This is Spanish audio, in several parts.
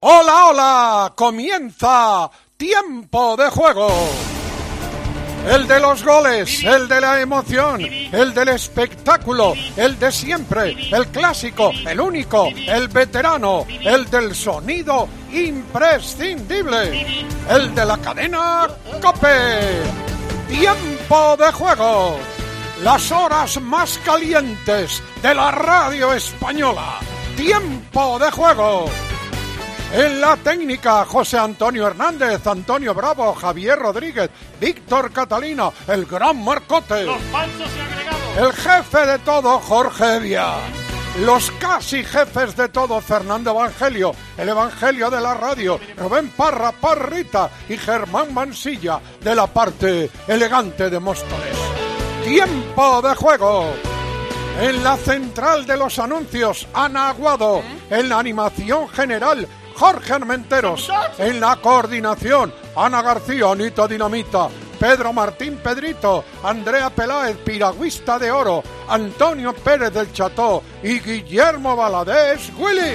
¡Hola, hola! Comienza Tiempo de Juego. El de los goles, el de la emoción, el del espectáculo, el de siempre, el clásico, el único, el veterano, el del sonido imprescindible, el de la cadena COPE. Tiempo de Juego. Las horas más calientes de la radio española. Tiempo de Juego. En la técnica, José Antonio Hernández, Antonio Bravo, Javier Rodríguez, Víctor Catalina, el gran Marcote. Los falsos y agregados. El jefe de todo, Jorge Evia. Los casi jefes de todo, Fernando Evangelio, el Evangelio de la radio, Rubén Parra, Parrita y Germán Mansilla, de la parte elegante de Móstoles. Tiempo de Juego. En la central de los anuncios, Ana Aguado. En la animación general, Jorge Armenteros. En la coordinación, Ana García, Anita Dinamita, Pedro Martín Pedrito, Andrea Peláez, Piragüista de Oro, Antonio Pérez del Cható y Guillermo Valadez Willy.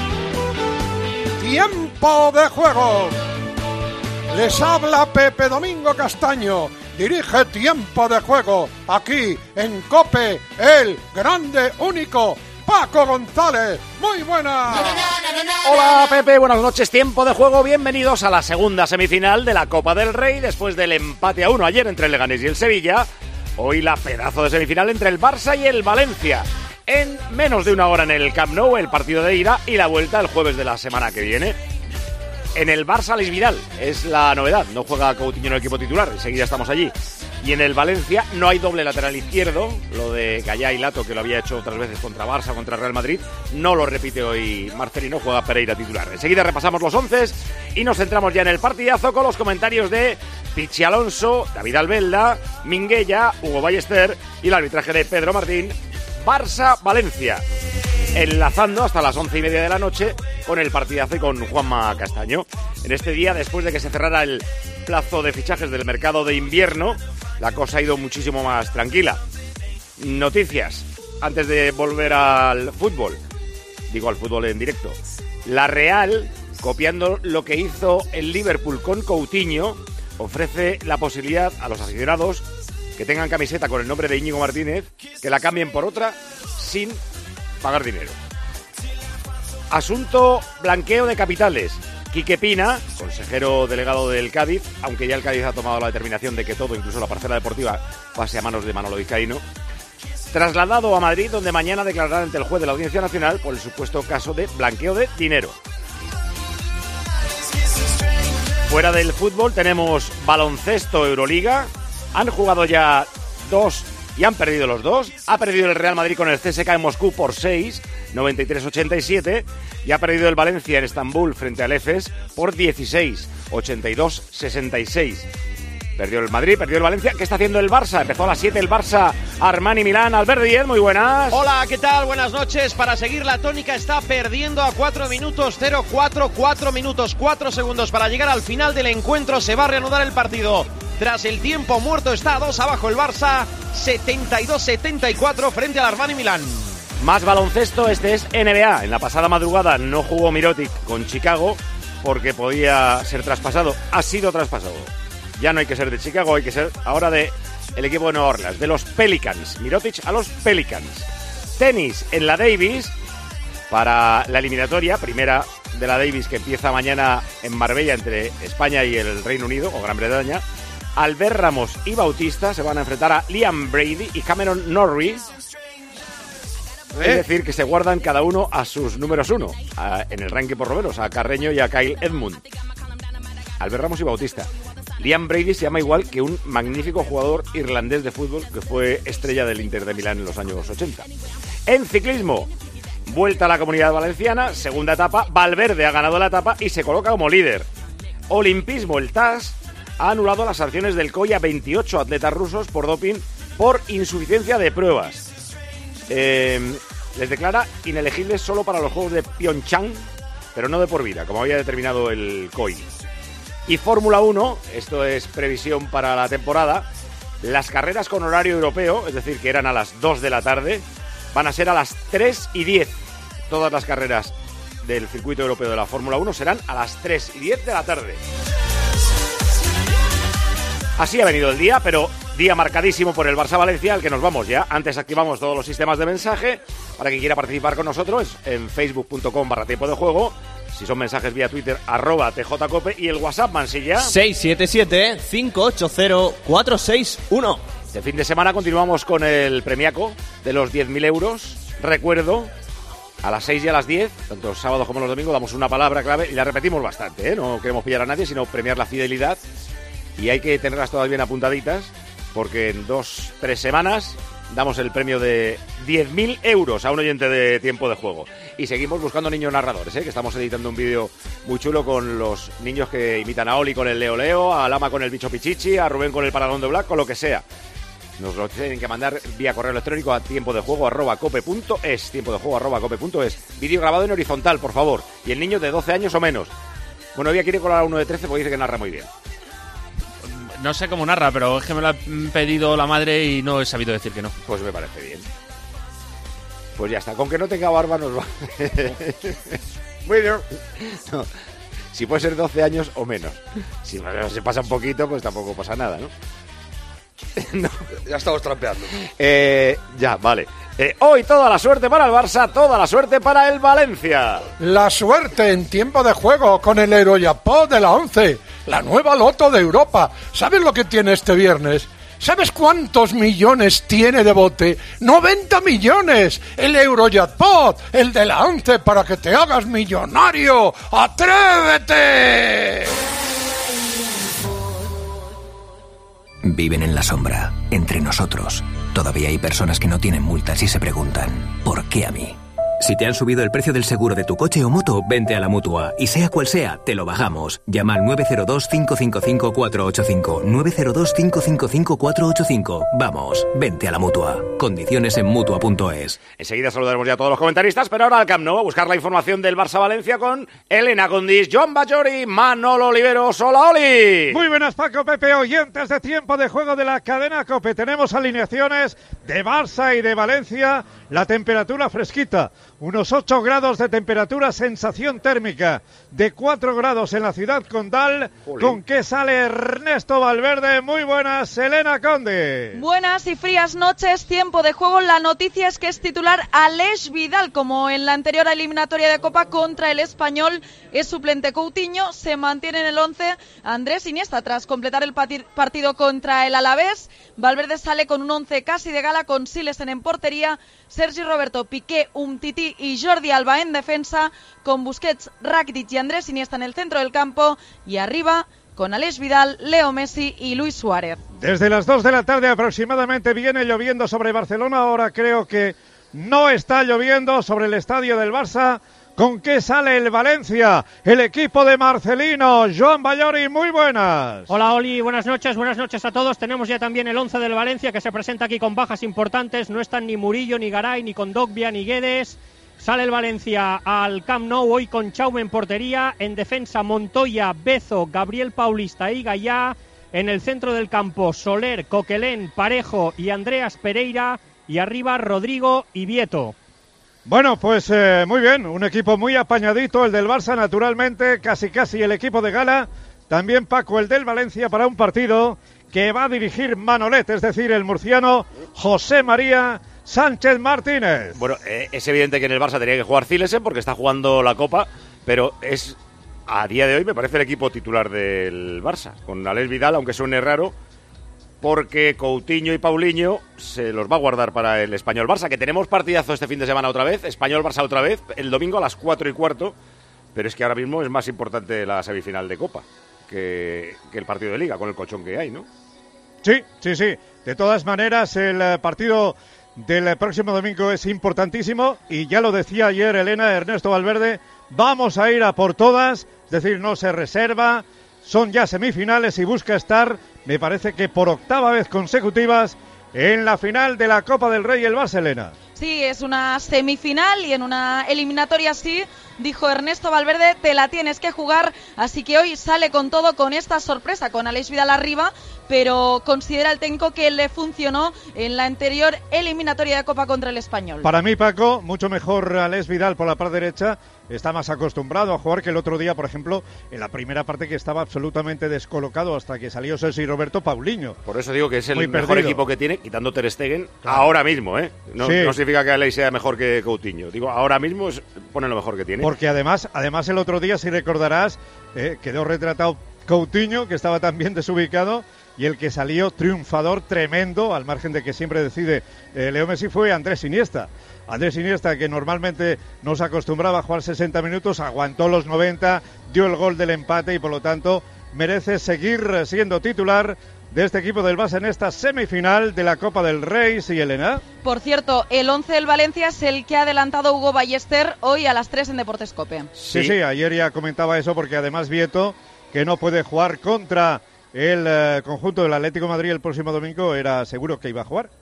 Tiempo de Juego. Les habla Pepe Domingo Castaño. Dirige Tiempo de Juego aquí en COPE, el grande, único Paco González. Muy buenas. Hola Pepe, buenas noches. Tiempo de Juego. Bienvenidos a la segunda semifinal de la Copa del Rey después del empate a 1 ayer entre el Leganés y el Sevilla. Hoy la pedazo de semifinal entre el Barça y el Valencia. En menos de una hora en el Camp Nou, el partido de ida y la vuelta el jueves de la semana que viene. En el Barça, Luis Vidal es la novedad. No juega Coutinho en el equipo titular, enseguida estamos allí. Y en el Valencia no hay doble lateral izquierdo. Lo de Gallá y Lato, que lo había hecho otras veces contra Barça, contra Real Madrid, no lo repite hoy Marcelino, juega Pereira titular. Enseguida repasamos los 11 y nos centramos ya en el partidazo con los comentarios de Pichi Alonso, David Albelda, Minguella, Hugo Ballester y el arbitraje de Pedro Martín. Barça-Valencia. Enlazando hasta las 11:30 de la noche con el partidazo y con Juanma Castaño. En este día, después de que se cerrara el plazo de fichajes del mercado de invierno, la cosa ha ido muchísimo más tranquila. Noticias, antes de volver al fútbol, digo al fútbol en directo. La Real, copiando lo que hizo el Liverpool con Coutinho, ofrece la posibilidad a los aficionados que tengan camiseta con el nombre de Íñigo Martínez, que la cambien por otra sin pagar dinero. Asunto blanqueo de capitales. Quique Pina, consejero delegado del Cádiz, aunque ya el Cádiz ha tomado la determinación de que todo, incluso la parcela deportiva, pase a manos de Manolo Vizcaíno, trasladado a Madrid, donde mañana declarará ante el juez de la Audiencia Nacional por el supuesto caso de blanqueo de dinero. Fuera del fútbol tenemos baloncesto Euroliga. Han jugado ya 2 y han perdido los 2. Ha perdido el Real Madrid con el CSKA en Moscú por 6, 93-87, y ha perdido el Valencia en Estambul frente al Efes por 16, 82-66. Perdió el Madrid, perdió el Valencia. ¿Qué está haciendo el Barça? Empezó a las 7 el Barça, Armani Milán. Albert Díez, muy buenas. Hola, ¿qué tal? Buenas noches. Para seguir la tónica está perdiendo a 4 minutos, 0-4, 4 minutos, 4 segundos para llegar al final del encuentro. Se va a reanudar el partido. Tras el tiempo muerto está 2 abajo el Barça, 72-74 frente al Armani Milán. Más baloncesto, este es NBA. En la pasada madrugada no jugó Mirotic con Chicago porque podía ser traspasado. Ha sido traspasado. Ya no hay que ser de Chicago, hay que ser ahora de el equipo de Nueva Orleans, de los Pelicans. Mirotic a los Pelicans. Tenis en la Davis para la eliminatoria, primera de la Davis que empieza mañana en Marbella entre España y el Reino Unido o Gran Bretaña. Albert Ramos y Bautista se van a enfrentar a Liam Brady y Cameron Norrie. Es decir, que se guardan cada uno a sus números 1 en el ranking por lo menos, a Carreño y a Kyle Edmund. Albert Ramos y Bautista. Liam Brady se llama igual que un magnífico jugador irlandés de fútbol que fue estrella del Inter de Milán en los años 80. En ciclismo, vuelta a la Comunidad Valenciana, segunda etapa. Valverde ha ganado la etapa y se coloca como líder. Olimpismo, el TAS ha anulado las sanciones del COI a 28 atletas rusos por doping por insuficiencia de pruebas. Les declara inelegibles solo para los Juegos de Pyeongchang, pero no de por vida, como había determinado el COI. Y Fórmula 1, esto es previsión para la temporada, las carreras con horario europeo, es decir, que eran a las 2 de la tarde, van a ser a las 3:10. Todas las carreras del circuito europeo de la Fórmula 1 serán a las 3:10 de la tarde. Así ha venido el día, pero día marcadísimo por el Barça-Valencia, al que nos vamos ya. Antes activamos todos los sistemas de mensaje para quien quiera participar con nosotros en facebook.com/tiempo de juego. Si son mensajes vía Twitter, @tjcope, y el WhatsApp, Mansilla. 677-580-461. Este fin de semana continuamos con el premiaco de los 10.000 euros. Recuerdo, a las 6 y a las 10, tanto los sábados como los domingos, damos una palabra clave y la repetimos bastante, ¿eh? No queremos pillar a nadie, sino premiar la fidelidad. Y hay que tenerlas todas bien apuntaditas, porque en 2-3 semanas damos el premio de 10.000 euros a un oyente de Tiempo de Juego. Y seguimos buscando niños narradores, que estamos editando un vídeo muy chulo con los niños que imitan a Oli con el Leo Leo, a Lama con el Bicho Pichichi, a Rubén con el Paradón de Black, con lo que sea. Nos lo tienen que mandar vía correo electrónico a tiempodejuego@cope.es, tiempodejuego@cope.es. Vídeo grabado en horizontal, por favor. Y el niño de 12 años o menos. Bueno, hoy quiere colar a uno de 13 porque dice que narra muy bien. No sé cómo narra, pero es que me lo ha pedido la madre y no he sabido decir que no. Pues me parece bien. Pues ya está, con que no tenga barba nos va. Muy bien. No, si puede ser 12 años o menos. Si se pasa un poquito, pues tampoco pasa nada, ¿no? No. Ya estamos trampeando. Ya, vale. Hoy toda la suerte para el Barça, toda la suerte para el Valencia. La suerte en Tiempo de Juego con el Eurojackpot de la 11, la nueva loto de Europa. ¿Sabes lo que tiene este viernes? ¿Sabes cuántos millones tiene de bote? ¡90 millones! El Eurojackpot, el de la 11, para que te hagas millonario. ¡Atrévete! Viven en la sombra, entre nosotros. Todavía hay personas que no tienen multas y se preguntan, ¿por qué a mí? Si te han subido el precio del seguro de tu coche o moto, vente a la Mutua. Y sea cual sea, te lo bajamos. Llama al 902-555-485. 902-555-485. Vamos, vente a la Mutua. Condiciones en Mutua.es. Enseguida saludaremos ya a todos los comentaristas, pero ahora al Camp Nou a buscar la información del Barça-Valencia con Elena Condis, Joan Bajori, Manolo Oliveros. ¡Hola, Oli! Muy buenas, Paco, Pepe, oyentes de Tiempo de Juego de la cadena COPE. Tenemos alineaciones de Barça y de Valencia. La temperatura fresquita, unos 8 grados de temperatura, sensación térmica de 4 grados en la ciudad condal. ¿Con qué sale Ernesto Valverde? Muy buenas, Elena Conde. Buenas y frías noches, Tiempo de Juego. La noticia es que es titular Aleix Vidal, como en la anterior eliminatoria de Copa contra el Español. Es suplente Coutinho, se mantiene en el 11 Andrés Iniesta tras completar el partido contra el Alavés. Valverde sale con un 11 casi de gala, con Silesen en portería, Sergi Roberto, Piqué, Umtiti y Jordi Alba en defensa, con Busquets, Rakitic y Andrés Iniesta en el centro del campo, y arriba con Aleix Vidal, Leo Messi y Luis Suárez. Desde las 2 de la tarde aproximadamente viene lloviendo sobre Barcelona. Ahora creo que no está lloviendo sobre el estadio del Barça. ¿Con qué sale el Valencia? El equipo de Marcelino. Joan Bajori, muy buenas. Hola, Oli, buenas noches a todos. Tenemos ya también el 11 del Valencia, que se presenta aquí con bajas importantes. No están ni Murillo, ni Garay, ni Kondogbia, ni Guedes. Sale el Valencia al Camp Nou hoy con Chaume en portería. En defensa, Montoya, Bezo, Gabriel Paulista y Gallá. En el centro del campo, Soler, Coquelén, Parejo y Andreas Pereira. Y arriba, Rodrigo y Vieto. Bueno, pues muy bien, un equipo muy apañadito, el del Barça, naturalmente, casi el equipo de gala. También, Paco, el del Valencia, para un partido que va a dirigir Manolet, es decir, el murciano José María Sánchez Martínez. Bueno, es evidente que en el Barça tenía que jugar Silesen porque está jugando la Copa, pero es, a día de hoy, me parece el equipo titular del Barça, con Aleix Vidal, aunque suene raro, porque Coutinho y Paulinho se los va a guardar para el Español-Barça, que tenemos partidazo este fin de semana otra vez, Español-Barça otra vez, el domingo a las 4:15, pero es que ahora mismo es más importante la semifinal de Copa que el partido de Liga, con el colchón que hay, ¿no? Sí. De todas maneras, el partido del próximo domingo es importantísimo, y ya lo decía ayer Ernesto Valverde, vamos a ir a por todas, es decir, no se reserva. Son ya semifinales y busca estar, me parece que por 8ª vez consecutivas, en la final de la Copa del Rey el Barça, Elena. Sí, es una semifinal y en una eliminatoria así, dijo Ernesto Valverde, te la tienes que jugar, así que hoy sale con todo, con esta sorpresa, con Aleix Vidal arriba, pero considera el técnico que le funcionó en la anterior eliminatoria de Copa contra el Español. Para mí, Paco, mucho mejor Aleix Vidal por la parte derecha. está más acostumbrado a jugar que el otro día, por ejemplo, en la primera parte, que estaba absolutamente descolocado hasta que salió Sergi Roberto Paulinho. Por eso digo que es el Muy mejor perdido. equipo que tiene, quitando Ter Stegen, Claro. ahora mismo, ¿eh? No, Sí. no significa que Aleix sea mejor que Coutinho. Digo, ahora mismo pone lo mejor que tiene. Porque además el otro día, si recordarás, quedó retratado Coutinho, que estaba también desubicado, y el que salió triunfador tremendo, al margen de que siempre decide Leo Messi, fue Andrés Iniesta. Andrés Iniesta, que normalmente nos acostumbraba a jugar 60 minutos, aguantó los 90, dio el gol del empate y por lo tanto merece seguir siendo titular de este equipo del Barça en esta semifinal de la Copa del Rey. Sí, Elena. Por cierto, el 11 del Valencia es el que ha adelantado Hugo Ballester hoy a las 3 en Deportes COPE. Sí, ayer ya comentaba eso, porque además Vieto, que no puede jugar contra el conjunto del Atlético de Madrid el próximo domingo, era seguro que iba a jugar.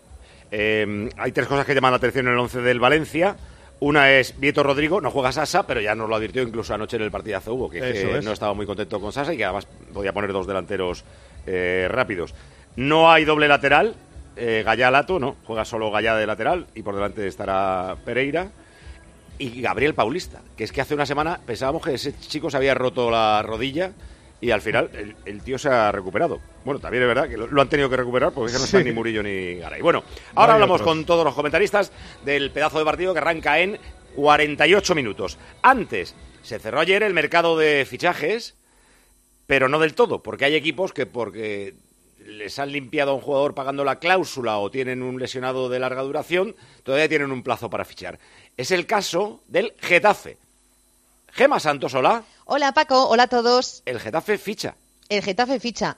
Hay tres cosas que llaman la atención en el 11 del Valencia. Una es Vieto Rodrigo, no juega Sasa, pero ya nos lo advirtió incluso anoche en el partidazo Hugo, que no estaba muy contento con Sasa y que además podía poner dos delanteros rápidos. No hay doble lateral, Gallá Lato, no, juega solo Gallá de lateral y por delante estará Pereira. Y Gabriel Paulista, que es que hace una semana pensábamos que ese chico se había roto la rodilla y al final el tío se ha recuperado. Bueno, también es verdad que lo han tenido que recuperar porque no están ni Murillo ni Garay. Bueno, ahora hablamos con todos los comentaristas del pedazo de partido que arranca en 48 minutos. Antes, se cerró ayer el mercado de fichajes, pero no del todo, porque hay equipos que porque les han limpiado a un jugador pagando la cláusula o tienen un lesionado de larga duración, todavía tienen un plazo para fichar. Es el caso del Getafe. Gema Santos, hola. Hola Paco, hola a todos. El Getafe ficha. El Getafe ficha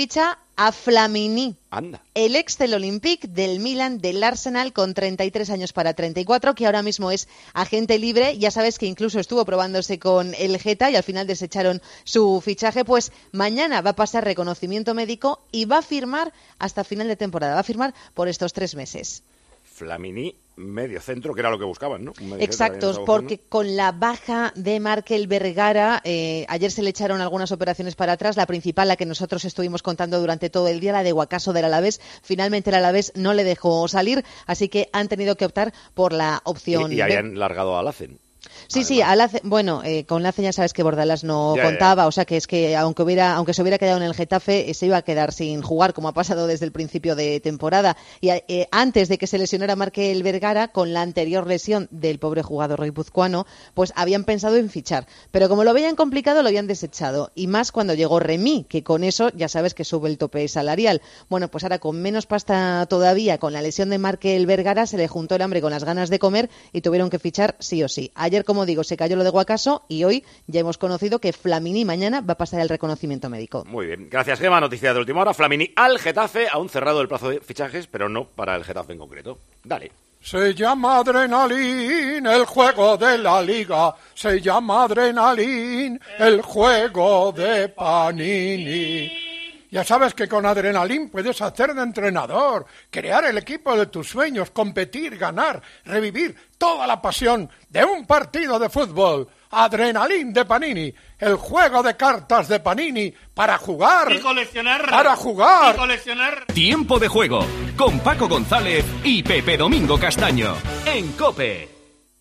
a Flamini. Anda. El ex del Olympique, del Milan, del Arsenal, con 33 años para 34, que ahora mismo es agente libre. Ya sabes que incluso estuvo probándose con el Geta y al final desecharon su fichaje. Pues mañana va a pasar reconocimiento médico y va a firmar hasta final de temporada. Va a firmar por estos 3 meses. Flamini, medio centro, que era lo que buscaban, ¿no? Exacto, porque con la baja de Markel Vergara, ayer se le echaron algunas operaciones para atrás. La principal, la que nosotros estuvimos contando durante todo el día, la de Guacaso del Alavés. Finalmente el Alavés no le dejó salir, así que han tenido que optar por la opción y hayan largado a Lacen. Sí, bueno, con Lacen ya sabes que Bordalas no contaba, o sea que es que aunque se hubiera quedado en el Getafe, se iba a quedar sin jugar, como ha pasado desde el principio de temporada. Y antes de que se lesionara Markel Vergara, con la anterior lesión del pobre jugador guipuzcoano, pues habían pensado en fichar. Pero como lo veían complicado, lo habían desechado. Y más cuando llegó Remy, que con eso ya sabes que sube el tope salarial. Bueno, pues ahora con menos pasta todavía, con la lesión de Markel Vergara, se le juntó el hambre con las ganas de comer y tuvieron que fichar sí o sí. Ayer, como digo, se cayó lo de Guacaso y hoy ya hemos conocido que Flamini mañana va a pasar el reconocimiento médico. Muy bien, gracias Gemma. Noticia de última hora, Flamini al Getafe, aún cerrado el plazo de fichajes, pero no para el Getafe en concreto. Dale. Se llama Adrenalina el juego de la Liga, se llama Adrenalina el juego de Panini. Ya sabes que con Adrenalin puedes hacer de entrenador, crear el equipo de tus sueños, competir, ganar, revivir toda la pasión de un partido de fútbol. Adrenalin de Panini, el juego de cartas de Panini para jugar. Y coleccionar. Para jugar. Y coleccionar. Tiempo de juego con Paco González y Pepe Domingo Castaño en COPE.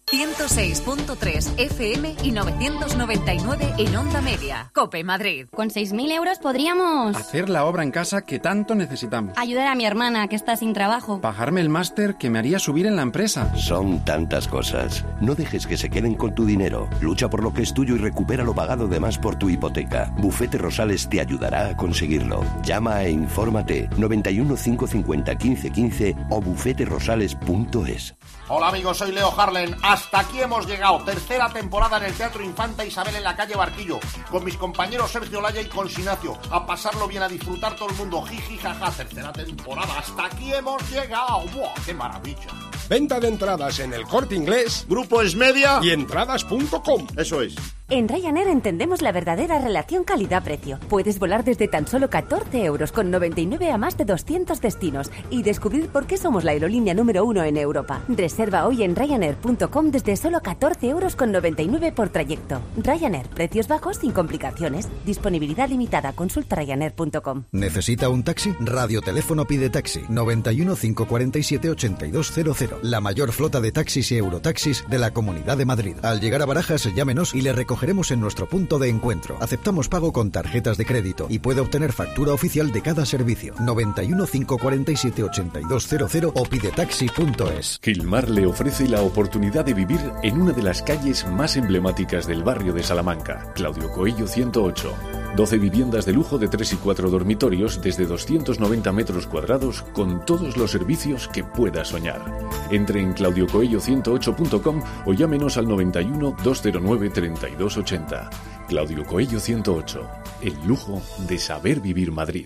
106.3 FM y 999 en Onda Media. COPE Madrid. Con 6.000 euros podríamos... hacer la obra en casa que tanto necesitamos. Ayudar a mi hermana que está sin trabajo. Pagarme el máster que me haría subir en la empresa. Son tantas cosas. No dejes que se queden con tu dinero. Lucha por lo que es tuyo y recupera lo pagado de más por tu hipoteca. Bufete Rosales te ayudará a conseguirlo. Llama e infórmate 91 550 15 15 o bufeterosales.es. Hola amigos, soy Leo Harlen. Hasta aquí hemos llegado. Tercera temporada en el Teatro Infanta Isabel en la calle Barquillo. Con mis compañeros Sergio Laya y Consinacio. A pasarlo bien, a disfrutar todo el mundo. Jiji, jaja. Tercera temporada. Hasta aquí hemos llegado. ¡Buah, qué maravilla! Venta de entradas en El Corte Inglés, Grupo Esmedia y entradas.com. Eso es. En Ryanair entendemos la verdadera relación calidad-precio. Puedes volar desde tan solo 14 euros con 99 a más de 200 destinos y descubrir por qué somos la aerolínea número 1 en Europa. Reserva hoy en Ryanair.com desde solo 14 euros con 99 por trayecto. Ryanair, precios bajos sin complicaciones. Disponibilidad limitada. Consulta Ryanair.com. ¿Necesita un taxi? Radioteléfono Pide Taxi. 91 547 8200. La mayor flota de taxis y eurotaxis de la Comunidad de Madrid. Al llegar a Barajas, llámenos y le recogeremos en nuestro punto de encuentro. Aceptamos pago con tarjetas de crédito y puede obtener factura oficial de cada servicio. 91 547 8200 o pidetaxi.es. Gilmar le ofrece la oportunidad de vivir en una de las calles más emblemáticas del barrio de Salamanca, Claudio Coello 108. 12 viviendas de lujo de 3 y 4 dormitorios desde 290 metros cuadrados con todos los servicios que pueda soñar. Entre en claudiocoello108.com o llámenos al 91 209 3280. Claudio Coello 108. El lujo de saber vivir Madrid.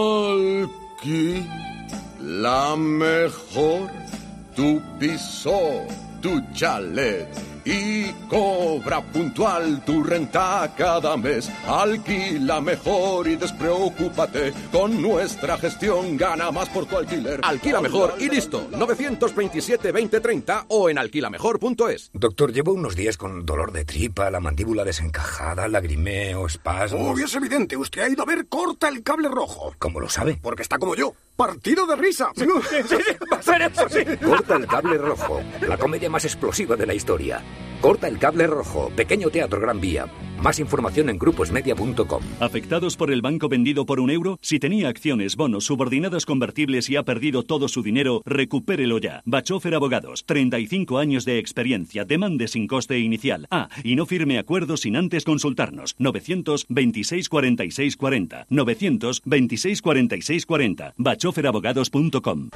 Alquí, la mejor, tu piso, tu chalet. Y cobra puntual tu renta cada mes. Alquila mejor y despreocúpate. Con nuestra gestión gana más por tu alquiler. Alquila mejor y listo. 927-2030 o en alquilamejor.es. Doctor, llevo unos días con dolor de tripa, la mandíbula desencajada, lagrimeo, espasmos. Oh, es evidente. Usted ha ido a ver Corta el Cable Rojo. ¿Cómo lo sabe? Porque está como yo. Partido de risa. Sí, va a ser eso, sí. Corta el Cable Rojo. La comedia más explosiva de la historia. Corta el Cable Rojo. Pequeño Teatro Gran Vía. Más información en gruposmedia.com. ¿Afectados por el banco vendido por €1? Si tenía acciones, bonos, subordinadas convertibles y ha perdido todo su dinero, recupérelo ya. Bachofer Abogados. 35 años de experiencia. Demande sin coste inicial. Y no firme acuerdos sin antes consultarnos. 926 46 40. 926 46 40. bachoferabogados.com.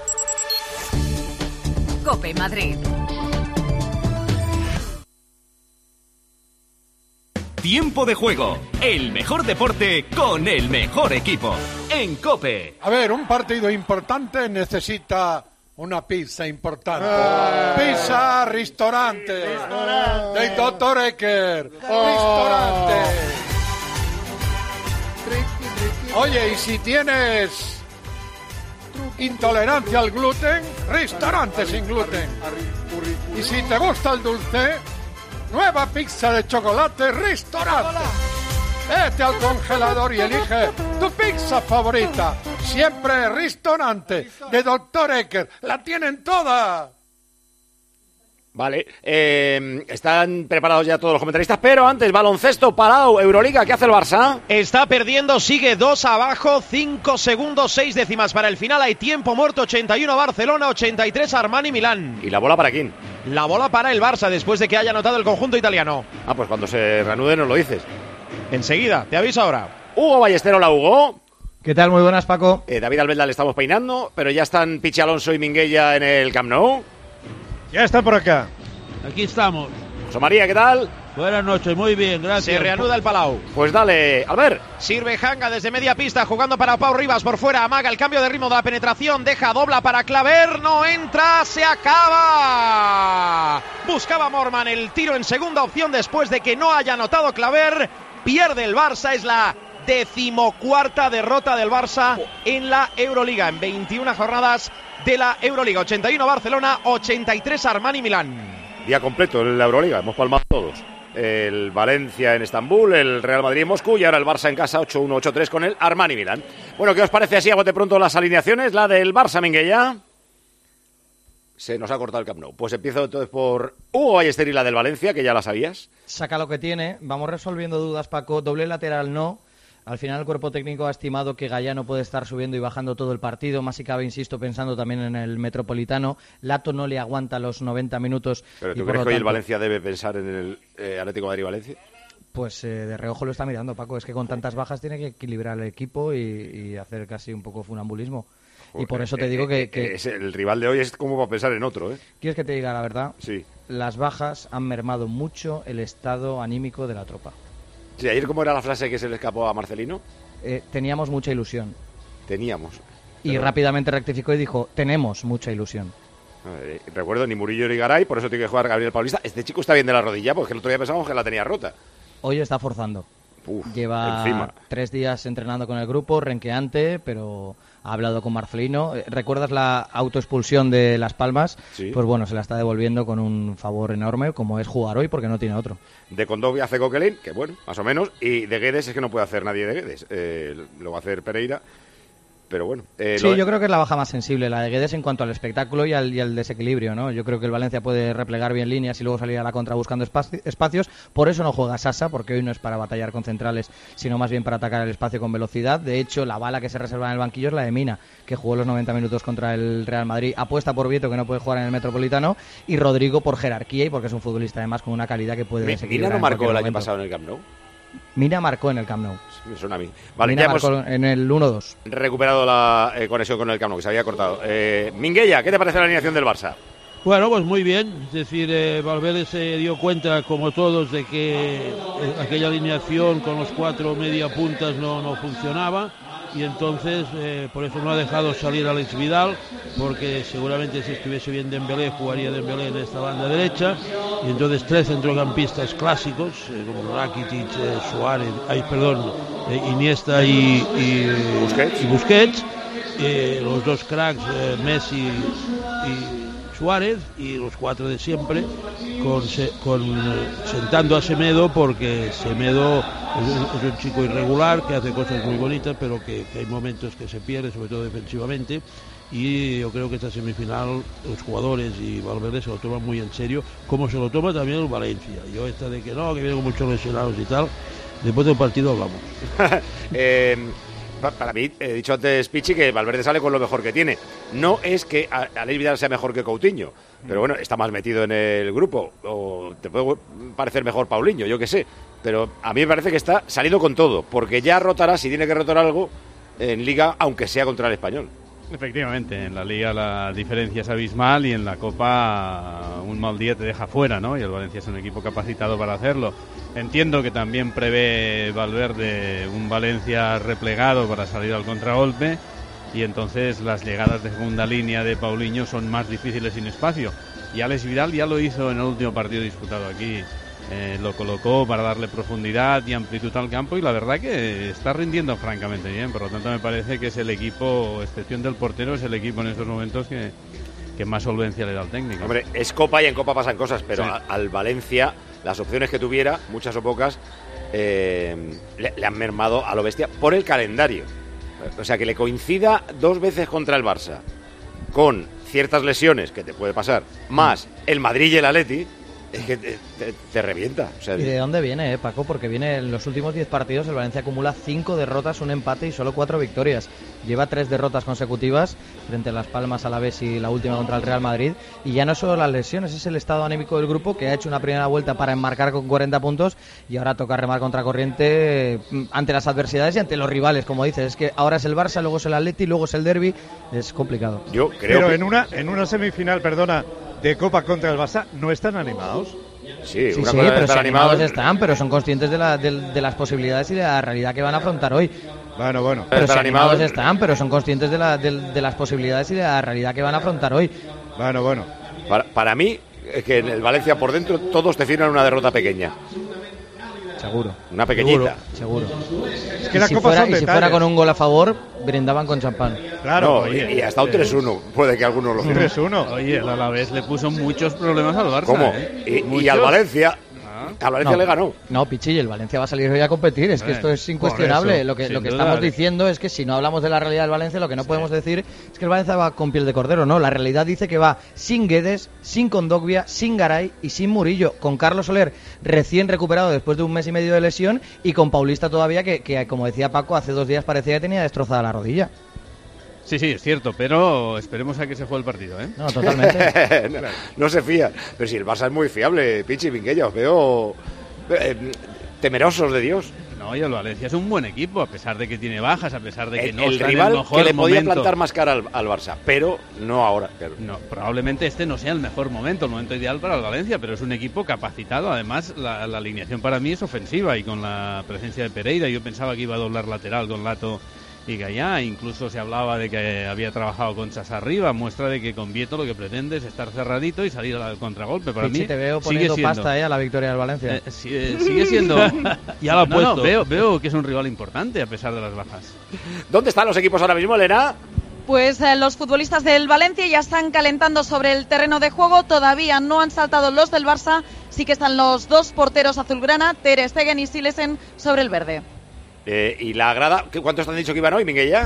COPE Madrid. Tiempo de juego, el mejor deporte con el mejor equipo. En COPE. A ver, un partido importante necesita una pizza importante. Pizza, restaurante. Del Dr. Ecker. Restaurante. Oye, y si tienes intolerancia al gluten, restaurante sin gluten. Y si te gusta el dulce, nueva pizza de chocolate, restaurante. Vete al congelador y elige tu pizza favorita. Siempre restaurante de Dr. Ecker. La tienen toda. Vale, están preparados ya todos los comentaristas, pero antes, baloncesto, Palau, Euroliga, ¿qué hace el Barça? Está perdiendo, sigue 2 abajo, 5 segundos, 6 décimas para el final, hay tiempo muerto, 81 Barcelona, 83 Armani Milán. ¿Y la bola para quién? La bola para el Barça, después de que haya anotado el conjunto italiano. Pues cuando se reanude nos lo dices. Enseguida, te aviso ahora. Hugo Ballester, hola Hugo. ¿Qué tal? Muy buenas, Paco. David Albelda le estamos peinando, pero ya están Pichi Alonso y Minguella en el Camp Nou. Ya está por acá. Aquí estamos. José María, ¿qué tal? Buenas noches, muy bien, gracias. Se reanuda el Palau. Pues dale, Albert. Sirve Hanga desde media pista, jugando para Pau Rivas por fuera. Amaga el cambio de ritmo de la penetración. Deja, dobla para Claver. No entra, se acaba. Buscaba Morman el tiro en segunda opción después de que no haya anotado Claver. Pierde el Barça, es la 14ª derrota del Barça en la Euroliga. En 21 jornadas de la Euroliga. 81 Barcelona, 83 Armani Milán. Día completo en la Euroliga, hemos palmado todos. El Valencia en Estambul, el Real Madrid en Moscú y ahora el Barça en casa, 8-1, 8-3 con el Armani Milán. Bueno, ¿qué os parece así a bote pronto las alineaciones? La del Barça, Minguella. Se nos ha cortado el Camp Nou. Pues empiezo entonces por Hugo Ballester y la del Valencia, que ya la sabías. Saca lo que tiene, vamos resolviendo dudas, Paco. Doble lateral no. Al final el cuerpo técnico ha estimado que Gallá puede estar subiendo y bajando todo el partido, más si cabe, insisto, pensando también en el Metropolitano. Lato no le aguanta los 90 minutos. ¿Pero tú crees que hoy el Valencia debe pensar en el Atlético de Madrid-Valencia? Pues de reojo lo está mirando, Paco. Es que con tantas bajas tiene que equilibrar el equipo y hacer casi un poco funambulismo. Y por eso te digo que el rival de hoy es como para pensar en otro, ¿eh? ¿Quieres que te diga la verdad? Sí. Las bajas han mermado mucho el estado anímico de la tropa. Sí, ayer, ¿cómo era la frase que se le escapó a Marcelino? Teníamos mucha ilusión. Teníamos. Y rápidamente rectificó y dijo, tenemos mucha ilusión. Recuerdo, ni Murillo ni Garay, por eso tiene que jugar Gabriel Paulista. Este chico está bien de la rodilla, porque el otro día pensábamos que la tenía rota. Hoy está forzando. Lleva encima 3 días entrenando con el grupo, renqueante, pero ha hablado con Marcelino. ¿Recuerdas la autoexpulsión de Las Palmas? Sí. Pues bueno, se la está devolviendo con un favor enorme, como es jugar hoy, porque no tiene otro. De Kondogbia hace Coquelin, que bueno, más o menos, y de Guedes es que no puede hacer nadie de Guedes. Lo va a hacer Pereira. Pero bueno. Sí, yo creo que es la baja más sensible, la de Guedes, en cuanto al espectáculo y al desequilibrio, ¿no? Yo creo que el Valencia puede replegar bien líneas y luego salir a la contra buscando espacios. Por eso no juega Sasa, porque hoy no es para batallar con centrales, sino más bien para atacar el espacio con velocidad. De hecho, la bala que se reserva en el banquillo es la de Mina, que jugó los 90 minutos contra el Real Madrid. Apuesta por Vieto, que no puede jugar en el Metropolitano, y Rodrigo por jerarquía y porque es un futbolista además con una calidad que puede desequilibrar. ¿Mina no marcó el año pasado en el Camp Nou? Mina marcó en el Camp Nou. Me suena a mí. Vale, Mina ya hemos marcó en el 1-2. recuperado la conexión con el Camp Nou, que se había cortado. Minguella, ¿qué te parece la alineación del Barça? Bueno, pues muy bien. Es decir, Valverde se dio cuenta, como todos, de que aquella alineación con los 4 media puntas no funcionaba. Y entonces, por eso no ha dejado salir a Alex Vidal, porque seguramente si estuviese bien Dembélé, jugaría Dembélé en esta banda derecha. Y entonces 3 centrocampistas clásicos, como Rakitic, Suárez, Iniesta y Busquets. Los 2 cracks, Messi y Suárez, y los 4 de siempre, sentando a Semedo, porque Semedo es un chico irregular, que hace cosas muy bonitas, pero que hay momentos que se pierde, sobre todo defensivamente. Y yo creo que esta semifinal los jugadores y Valverde se lo toman muy en serio, como se lo toma también el Valencia. Yo esta de que no, que vienen con muchos lesionados y tal, después del partido hablamos. Para mí, he dicho antes, Pichi, que Valverde sale con lo mejor que tiene. No es que Alex Vidal sea mejor que Coutinho, pero bueno, está más metido en el grupo. O te puede parecer mejor Paulinho, yo qué sé. Pero a mí me parece que está saliendo con todo, porque ya rotará, si tiene que rotar algo, en Liga, aunque sea contra el Español. Efectivamente, en la Liga la diferencia es abismal y en la Copa un mal día te deja fuera, ¿no? Y el Valencia es un equipo capacitado para hacerlo. Entiendo que también prevé Valverde un Valencia replegado para salir al contragolpe, y entonces las llegadas de segunda línea de Paulinho son más difíciles sin espacio. Y Alex Vidal ya lo hizo en el último partido disputado aquí. Lo colocó para darle profundidad y amplitud al campo, y la verdad que está rindiendo francamente bien. Por lo tanto, me parece que es el equipo, excepción del portero, es el equipo en estos momentos que más solvencia le da al técnico. Hombre, es Copa y en Copa pasan cosas, pero sí. Al Valencia, las opciones que tuviera, muchas o pocas, le han mermado a lo bestia por el calendario. O sea, que le coincida 2 veces contra el Barça, con ciertas lesiones que te puede pasar, más el Madrid y el Atleti, es que te revienta. O sea, ¿y de dónde viene, Paco? Porque viene en los últimos 10 partidos el Valencia acumula 5 derrotas, un empate y solo 4 victorias. Lleva 3 derrotas consecutivas frente a Las Palmas, Alavés y la última contra el Real Madrid. Y ya no solo las lesiones, es el estado anímico del grupo, que ha hecho una primera vuelta para enmarcar con 40 puntos y ahora toca remar contra corriente ante las adversidades y ante los rivales, como dices. Es que ahora es el Barça, luego es el Atleti, luego es el Derbi. Es complicado. Yo creo Pero que... en una semifinal, de Copa contra el Barça, ¿no están animados? Sí, pero si animados están, pero son conscientes de las posibilidades y de la realidad que van a afrontar hoy. Bueno. Pero si animados están, pero son conscientes de las posibilidades y de la realidad que van a afrontar hoy. Bueno. Para mí, es que en el Valencia por dentro todos te firman una derrota pequeña. Seguro. Una pequeñita. Seguro. Es que si fuera con un gol a favor, brindaban con champán. Claro, no, y hasta un 3-1. Puede que algunos lo firmen. 3-1. Oye, el Alavés le puso muchos problemas al Barça. ¿Cómo? Y al Valencia. Al Valencia le ganó. No, Pichi, el Valencia va a salir hoy a competir. Es que esto es incuestionable. Eso, lo que estamos diciendo es que si no hablamos de la realidad del Valencia, lo que no podemos decir es que el Valencia va con piel de cordero. No, la realidad dice que va sin Guedes, sin Kondogbia, sin Garay y sin Murillo. Con Carlos Soler recién recuperado después de 1 mes y medio de lesión, y con Paulista todavía que como decía Paco, hace 2 días parecía que tenía destrozada la rodilla. Sí, es cierto, pero esperemos a que se juegue el partido, ¿eh? No, totalmente. no se fía. Pero si el Barça es muy fiable, Pichi y Minguella, os veo temerosos de Dios. No, y el Valencia es un buen equipo, a pesar de que tiene bajas, a pesar de que no el está rival en el mejor que le podía momento. plantar más cara al Barça, pero no ahora. No, probablemente este no sea el mejor momento, el momento ideal para el Valencia, pero es un equipo capacitado. Además, la alineación para mí es ofensiva, y con la presencia de Pereira, yo pensaba que iba a doblar lateral con Lato y Gallá. Incluso se hablaba de que había trabajado con Chas arriba, muestra de que con Vieto lo que pretende es estar cerradito y salir al contragolpe. Para Pichi, mí te veo poniendo pasta a la victoria del Valencia. Sigue siendo... Ya lo ha puesto. Veo que es un rival importante a pesar de las bajas. ¿Dónde están los equipos ahora mismo, Elena? Pues los futbolistas del Valencia ya están calentando sobre el terreno de juego. Todavía no han saltado los del Barça. Sí que están los dos porteros azulgrana, Ter Stegen y Silesen, sobre el verde. ¿Y la grada? ¿Cuántos te han dicho que iban hoy, Minguella?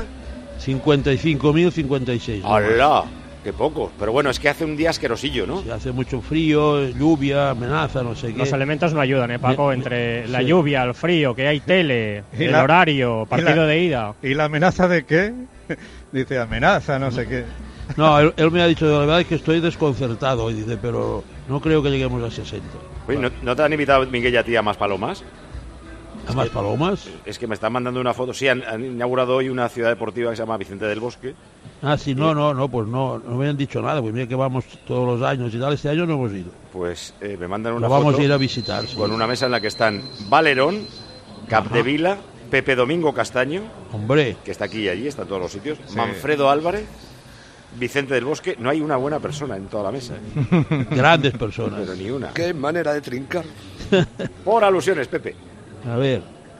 55.056. ¡Hala! Qué pocos. Pero bueno, es que hace un día asquerosillo, ¿no? Sí, hace mucho frío, lluvia, amenaza, no sé qué. Los elementos no ayudan, Paco, entre la lluvia, el frío, que hay tele, el horario, partido de ida. ¿Y la amenaza de qué? Dice, amenaza, no sé qué. No, él me ha dicho, de verdad, que estoy desconcertado. Y dice, pero no creo que lleguemos a 60. Oye, ¿no te han invitado, Minguella, a ti a Más Palomas? ¿A Más Palomas? Es que me están mandando una foto. Sí, han inaugurado hoy una ciudad deportiva que se llama Vicente del Bosque. Ah, sí, pues no me han dicho nada. Pues mira que vamos todos los años y tal. Este año no hemos ido. Pues me mandan una foto. Vamos a ir a visitar. Sí. Con una mesa en la que están Valerón, Capdevila, Pepe Domingo Castaño, hombre, que está aquí y allí, está en todos los sitios, sí. Manfredo Álvarez, Vicente del Bosque. No hay una buena persona en toda la mesa. Grandes personas. Pero ni una. Qué manera de trincar. Por alusiones, Pepe. A ver.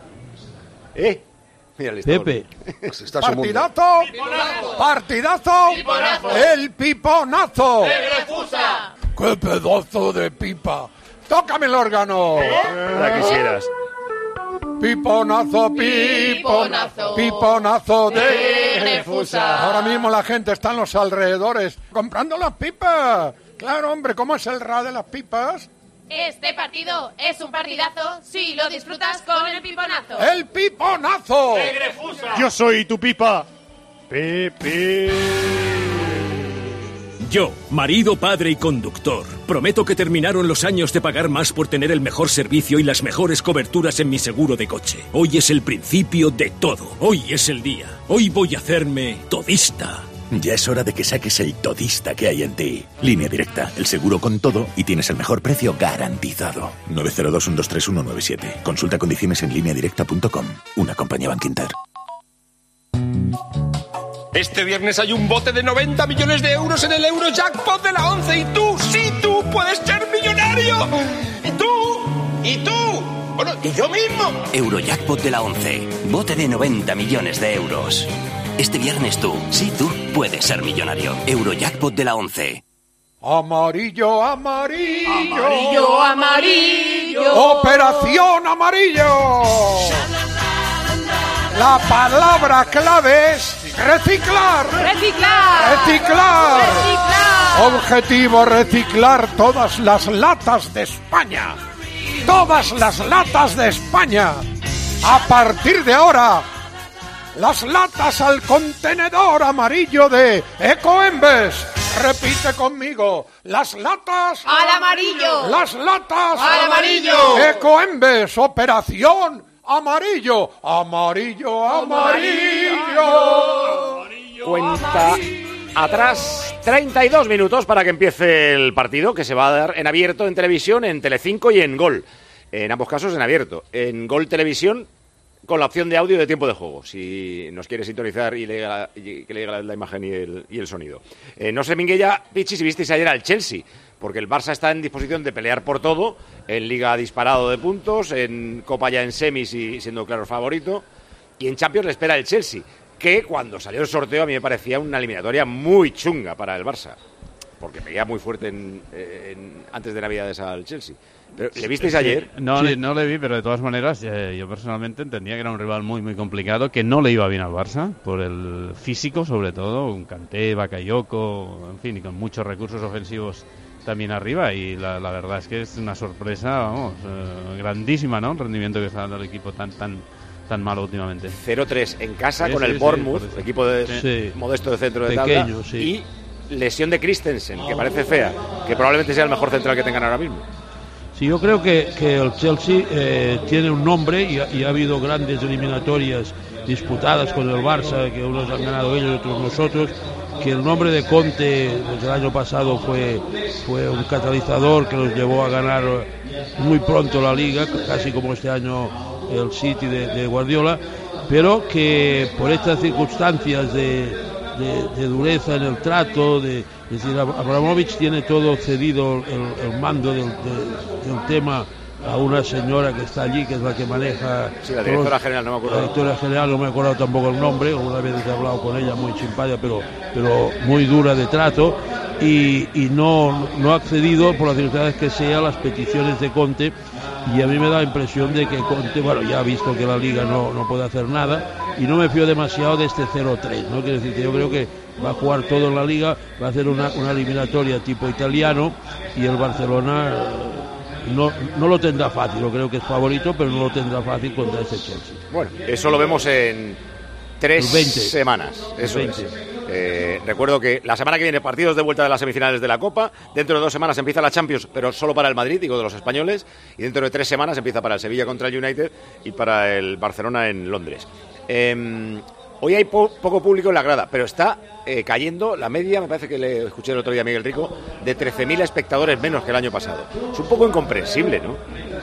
Mira el Pepe. ¡Partidazo! ¡Partidazo! ¡Piponazo! ¡El piponazo! ¡Refusa! ¡Qué pedazo de pipa! ¡Tócame el órgano! La quisieras. Piponazo, Piponazo. piponazo de Refusa. Ahora mismo la gente está en los alrededores comprando las pipas. Claro, hombre, ¿cómo es el ra de las pipas? Este partido es un partidazo si lo disfrutas con el piponazo. ¡El piponazo! Yo soy tu pipa. Pipi. Yo, marido, padre y conductor, prometo que terminaron los años de pagar más por tener el mejor servicio y las mejores coberturas en mi seguro de coche. Hoy es el principio de todo. Hoy es el día. Hoy voy a hacerme todista. Ya es hora de que saques el todista que hay en ti. Línea Directa, el seguro con todo y tienes el mejor precio garantizado. 902-123-197. Consulta condiciones en lineadirecta.com. Una compañía Bankinter. Este viernes hay un bote de 90 millones de euros en el Eurojackpot de la 11 y tú, sí, tú puedes ser millonario. Y tú, bueno, y yo mismo. Eurojackpot de la 11, bote de 90 millones de euros. Este viernes tú, sí, tú puedes ser millonario. Eurojackpot de la 11. Amarillo, amarillo. Amarillo, amarillo. Operación Amarillo. La palabra clave es reciclar. Reciclar. Reciclar. Reciclar. Objetivo, reciclar todas las latas de España. Todas las latas de España. A partir de ahora, las latas al contenedor amarillo de Ecoembes. Repite conmigo. Las latas al amarillo. Las latas al amarillo. Ecoembes. Operación Amarillo. Amarillo, amarillo. Cuenta atrás 32 minutos para que empiece el partido, que se va a dar en abierto en televisión, en Telecinco y en Gol. En ambos casos en abierto. En Gol Televisión, con la opción de audio de tiempo de juego, si nos quiere sintonizar y que le llegue la imagen y el sonido. No sé, Minguella, Pichi, si visteis ayer al Chelsea, porque el Barça está en disposición de pelear por todo. En Liga ha disparado de puntos, en Copa ya en semis y siendo claro favorito, y en Champions le espera el Chelsea, que cuando salió el sorteo a mí me parecía una eliminatoria muy chunga para el Barça, porque pegaba muy fuerte antes de Navidades al Chelsea. ¿Pero le visteis ayer? No le vi, pero de todas maneras yo personalmente entendía que era un rival muy muy complicado, que no le iba bien al Barça, por el físico sobre todo, un Kanté, Bakayoko, en fin, y con muchos recursos ofensivos también arriba, y la verdad es que es una sorpresa, vamos, grandísima, ¿no? El rendimiento que está dando el equipo tan malo últimamente. 0-3 en casa con el Bournemouth, equipo modesto de centro de tabla, y lesión de Christensen, que parece fea, que probablemente sea el mejor central que tengan ahora mismo. Sí, yo creo que el Chelsea tiene un nombre y ha habido grandes eliminatorias disputadas con el Barça, que unos han ganado ellos y otros nosotros, que el nombre de Conte desde el año pasado fue un catalizador que los llevó a ganar muy pronto la Liga, casi como este año el City de Guardiola, pero que por estas circunstancias de dureza en el trato, es decir, Abramovich tiene todo cedido el mando del tema a una señora que está allí, que es la que maneja... Sí, la directora general, no me acuerdo. La directora general, no me acuerdo tampoco el nombre, una vez he hablado con ella, muy simpática, pero muy dura de trato, y no ha accedido, por las circunstancias que sea, a las peticiones de Conte, y a mí me da la impresión de que Conte, bueno, ya ha visto que la Liga no puede hacer nada, y no me fío demasiado de este 0-3, ¿no? Quiero decir que yo creo que va a jugar todo en la Liga, va a hacer una eliminatoria tipo italiano, y el Barcelona... No lo tendrá fácil, yo creo que es favorito, pero no lo tendrá fácil contra este Chelsea. Bueno, eso lo vemos en 3 semanas. Eso 20. Recuerdo que la semana que viene partidos de vuelta de las semifinales de la Copa, dentro de 2 semanas empieza la Champions, pero solo para el Madrid, digo, de los españoles, y dentro de 3 semanas empieza para el Sevilla contra el United y para el Barcelona en Londres. Hoy hay poco público en la grada, pero está cayendo la media, me parece que le escuché el otro día a Miguel Rico, de 13.000 espectadores menos que el año pasado. Es un poco incomprensible, ¿no?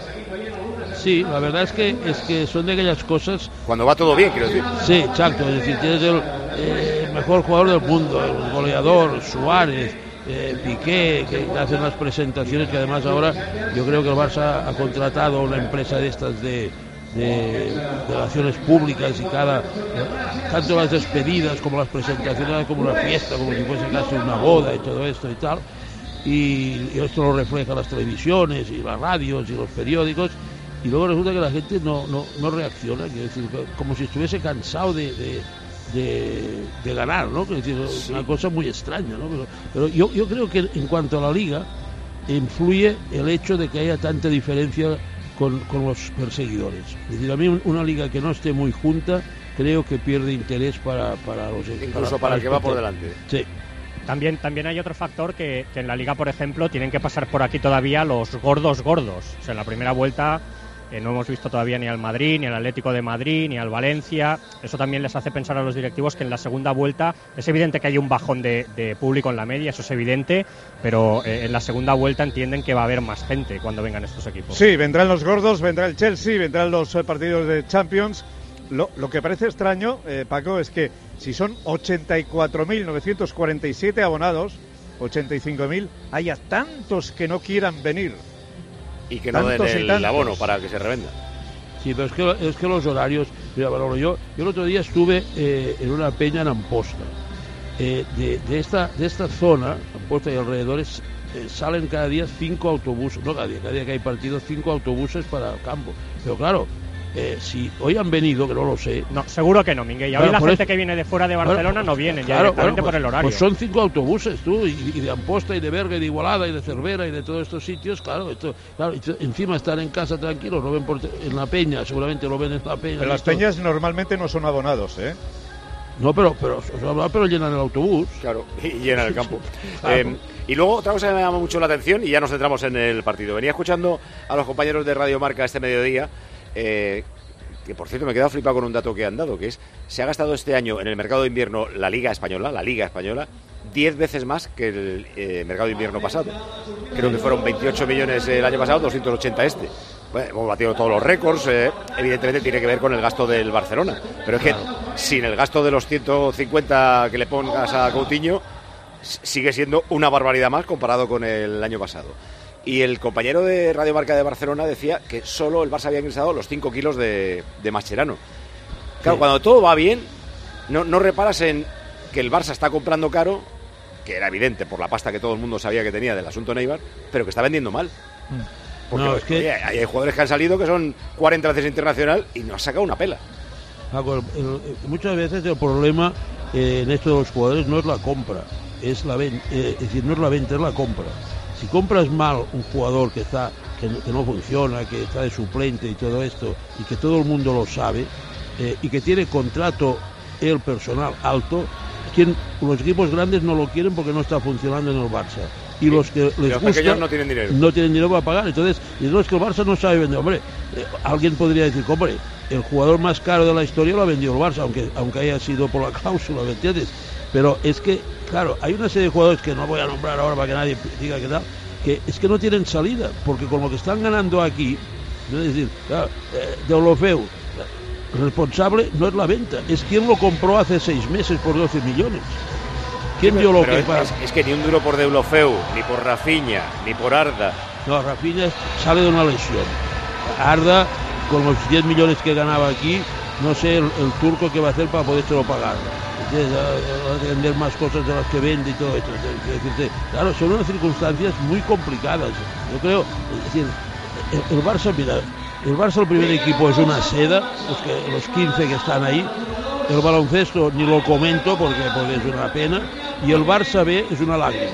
Sí, la verdad es que son de aquellas cosas... Cuando va todo bien, quiero decir. Sí, exacto, es decir, tienes el mejor jugador del mundo, el goleador, Suárez, Piqué, que hacen las presentaciones, que además ahora yo creo que el Barça ha contratado a una empresa de estas de relaciones públicas, y tanto las despedidas como las presentaciones como una fiesta, como si fuese casi una boda y todo esto y tal, y esto lo refleja las televisiones y las radios y los periódicos, y luego resulta que la gente no reacciona, quiero decir, como si estuviese cansado de ganar, ¿no? Es decir, una cosa muy extraña, ¿no? Pero yo creo que en cuanto a la Liga influye el hecho de que haya tanta diferencia con los perseguidores. Es decir, a mí una liga que no esté muy junta creo que pierde interés para los equipos. Incluso para el que va por delante. Sí. También hay otro factor que en la Liga, por ejemplo, tienen que pasar por aquí todavía los gordos. O sea, en la primera vuelta no hemos visto todavía ni al Madrid, ni al Atlético de Madrid, ni al Valencia. Eso también les hace pensar a los directivos que en la segunda vuelta es evidente que hay un bajón de público en la media, eso es evidente, pero en la segunda vuelta entienden que va a haber más gente cuando vengan estos equipos. Sí, vendrán los gordos, vendrá el Chelsea, vendrán los partidos de Champions. Lo que parece extraño, Paco, es que si son 84.947 abonados, 85.000, haya tantos que no quieran venir. Y que no den el abono para que se revenda. Sí, pero es que los horarios... Mira, Manolo, yo el otro día estuve en una peña en Amposta. De esta zona, Amposta y alrededores, salen cada día 5 autobuses, no cada día que hay partidos, 5 autobuses para el campo. Pero claro, si hoy han venido, que no lo sé... No, seguro que no, Miguel. Y hoy la gente que viene de fuera de Barcelona no viene, ya directamente por el horario. Pues son 5 autobuses, tú, y de Amposta, y de Berga, y de Igualada, y de Cervera, y de todos estos sitios, claro, encima están en casa tranquilos, lo ven en la peña, seguramente lo ven en la peña. Pero las peñas normalmente no son abonados, ¿eh? No, pero llenan el autobús. Claro, y llenan el campo. Claro. Y luego otra cosa que me llama mucho la atención, y ya nos centramos en el partido. Venía escuchando a los compañeros de Radio Marca este mediodía, que por cierto me he quedado flipado con un dato que han dado, que es, se ha gastado este año en el mercado de invierno la Liga Española 10 veces más que el mercado de invierno pasado. Creo que fueron 28 millones el año pasado, 280 este. Bueno, hemos batido todos los récords, evidentemente tiene que ver con el gasto del Barcelona, pero es que sin el gasto de los 150 que le pongas a Coutinho, sigue siendo una barbaridad más comparado con el año pasado. Y el compañero de Radio Marca de Barcelona decía que solo el Barça había ingresado los 5 kilos de Mascherano. Claro, cuando todo va bien, no reparas en que el Barça está comprando caro, que era evidente por la pasta que todo el mundo sabía que tenía del asunto Neymar, pero que está vendiendo mal. Porque no, es que... hay jugadores que han salido que son 40 veces internacional y no han sacado una pela. Muchas veces el problema en esto de los jugadores no es la compra, es la venta, es decir, no es la venta, es la compra. Si compras mal un jugador que no funciona, que está de suplente y todo esto, y que todo el mundo lo sabe, y que tiene contrato el personal alto, los equipos grandes no lo quieren porque no está funcionando en el Barça. Y los que les gusta no tienen dinero. No tienen dinero para pagar. Entonces, no es que el Barça no sabe vender. Hombre, alguien podría decir, hombre, el jugador más caro de la historia lo ha vendido el Barça, aunque haya sido por la cláusula, ¿me entiendes? Pero es que, claro, hay una serie de jugadores que no voy a nombrar ahora para que nadie diga qué tal, que es que no tienen salida, porque con lo que están ganando aquí, es decir, claro, Deulofeu, responsable no es la venta, es quien lo compró hace 6 meses por 12 millones. ¿Quién dio lo que paga? Es que ni un duro por Deulofeu, ni por Rafinha, ni por Arda. No, Rafinha sale de una lesión. Arda, con los 10 millones que ganaba aquí, no sé el turco que va a hacer para podérselo pagar. Va a vender más cosas de las que vende y todo esto. Claro, son unas circunstancias muy complicadas. Yo creo, es decir, el Barça, mira, el Barça, el primer equipo es una seda, los 15 que están ahí. El baloncesto ni lo comento porque es una pena. Y el Barça B es una lágrima.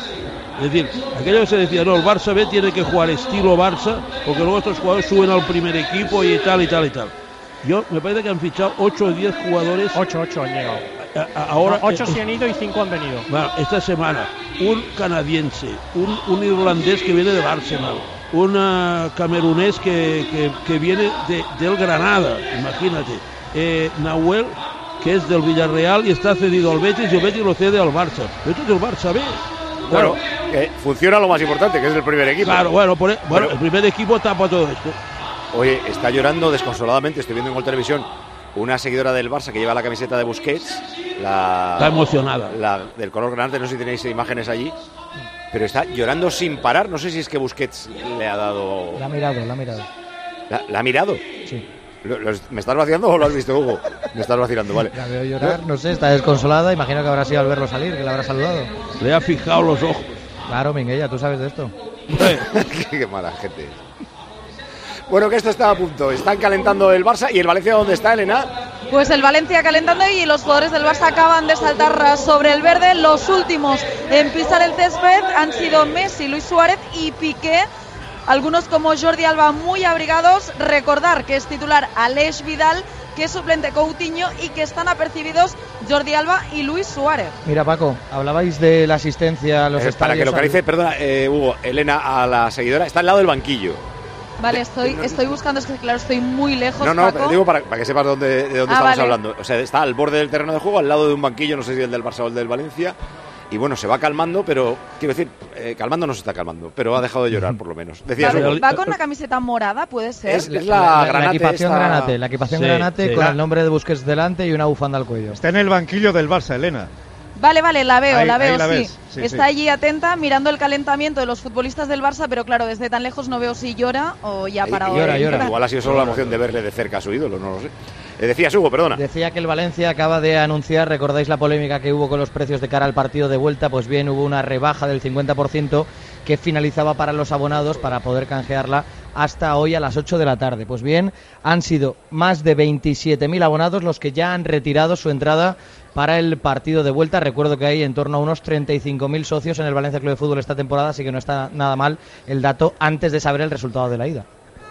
Es decir, aquello que se decía, no, el Barça B tiene que jugar estilo Barça, porque luego estos jugadores suben al primer equipo y tal. Yo, me parece que han fichado 8 o 10 jugadores. 8 han llegado. Ahora, 8 se han ido y 5 han venido. Bueno, esta semana, un canadiense, un irlandés que viene del Arsenal, un camerunés que viene del Granada, imagínate. Nahuel, que es del Villarreal y está cedido al Betis, y el Betis lo cede al Barça. Esto es el Barça B. Bueno, funciona lo más importante, que es el primer equipo. Claro, bueno, el primer equipo tapa todo esto. Oye, está llorando desconsoladamente, estoy viendo en Gol Televisión una seguidora del Barça que lleva la camiseta de Busquets. Está emocionada. La del color granate, no sé si tenéis imágenes allí. Pero está llorando sin parar, no sé si es que Busquets le ha dado... La ha mirado. ¿La ha mirado? Sí. ¿Me estás vaciando o lo has visto, Hugo? Me estás vacilando, vale. La veo llorar, no sé, está desconsolada, imagino que habrá sido al verlo salir, que le habrá saludado. Le ha fijado los ojos. Claro, Minguella, tú sabes de esto. Qué mala gente. Bueno, que esto está a punto. Están calentando el Barça. ¿Y el Valencia dónde está, Elena? Pues el Valencia calentando y los jugadores del Barça acaban de saltar sobre el verde. Los últimos en pisar el césped han sido Messi, Luis Suárez y Piqué. Algunos como Jordi Alba muy abrigados. Recordar que es titular Aleix Vidal, que es suplente Coutinho y que están apercibidos Jordi Alba y Luis Suárez. Mira, Paco, hablabais de la asistencia a los estadios. Para que localice, perdona, Hugo, Elena, a la seguidora, está al lado del banquillo. Vale, estoy buscando, es que claro, estoy muy lejos, No, Paco. digo para que sepas de dónde estamos vale. hablando. O sea, está al borde del terreno de juego, al lado de un banquillo, no sé si el del Barça o el del Valencia. Y bueno, se va calmando, pero quiero decir, calmando no se está calmando, pero ha dejado de llorar por lo menos. Decías, ¿Va con una camiseta morada, puede ser? Es la equipación Granate, la equipación Granate con el nombre de Busquets delante y una bufanda al cuello. Está en el banquillo del Barça, Elena. Vale, la veo, ahí sí. Está allí atenta, mirando el calentamiento de los futbolistas del Barça, pero claro, desde tan lejos no veo si llora o ya ha parado. Llora. Igual ha sido solo la emoción de verle de cerca a su ídolo, no lo sé. Decías, Hugo, perdona. Decía que el Valencia acaba de anunciar, recordáis la polémica que hubo con los precios de cara al partido de vuelta, pues bien, hubo una rebaja del 50% que finalizaba para los abonados para poder canjearla hasta hoy a las 8 de la tarde. Pues bien, han sido más de 27.000 abonados los que ya han retirado su entrada para el partido de vuelta. Recuerdo que hay en torno a unos 35.000 socios en el Valencia Club de Fútbol esta temporada, así que no está nada mal el dato antes de saber el resultado de la ida.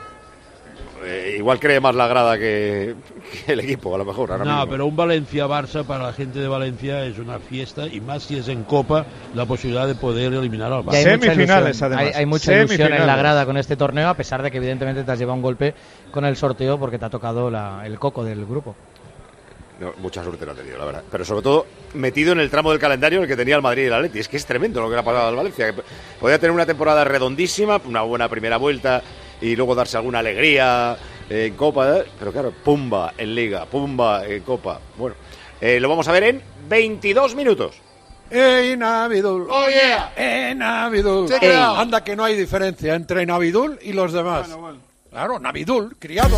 Igual cree más la grada que el equipo, a lo mejor. Ahora mismo. Pero un Valencia-Barça para la gente de Valencia es una fiesta, y más si es en Copa, la posibilidad de poder eliminar al Barça. Semifinales, además. Hay mucha ilusión en la grada con este torneo, a pesar de que evidentemente te has llevado un golpe con el sorteo porque te ha tocado el coco del grupo. No, mucha suerte no ha tenido, la verdad. Pero sobre todo metido en el tramo del calendario en el que tenía el Madrid y el Atleti. Es que es tremendo lo que le ha pasado al Valencia. Que podía tener una temporada redondísima, una buena primera vuelta y luego darse alguna alegría en Copa. Pero claro, pumba en Liga, pumba en Copa. Bueno, lo vamos a ver en 22 minutos. Navidul. Oh, yeah. Navidul. Anda que no hay diferencia entre Navidul y los demás. Bueno. Claro, Navidul, criado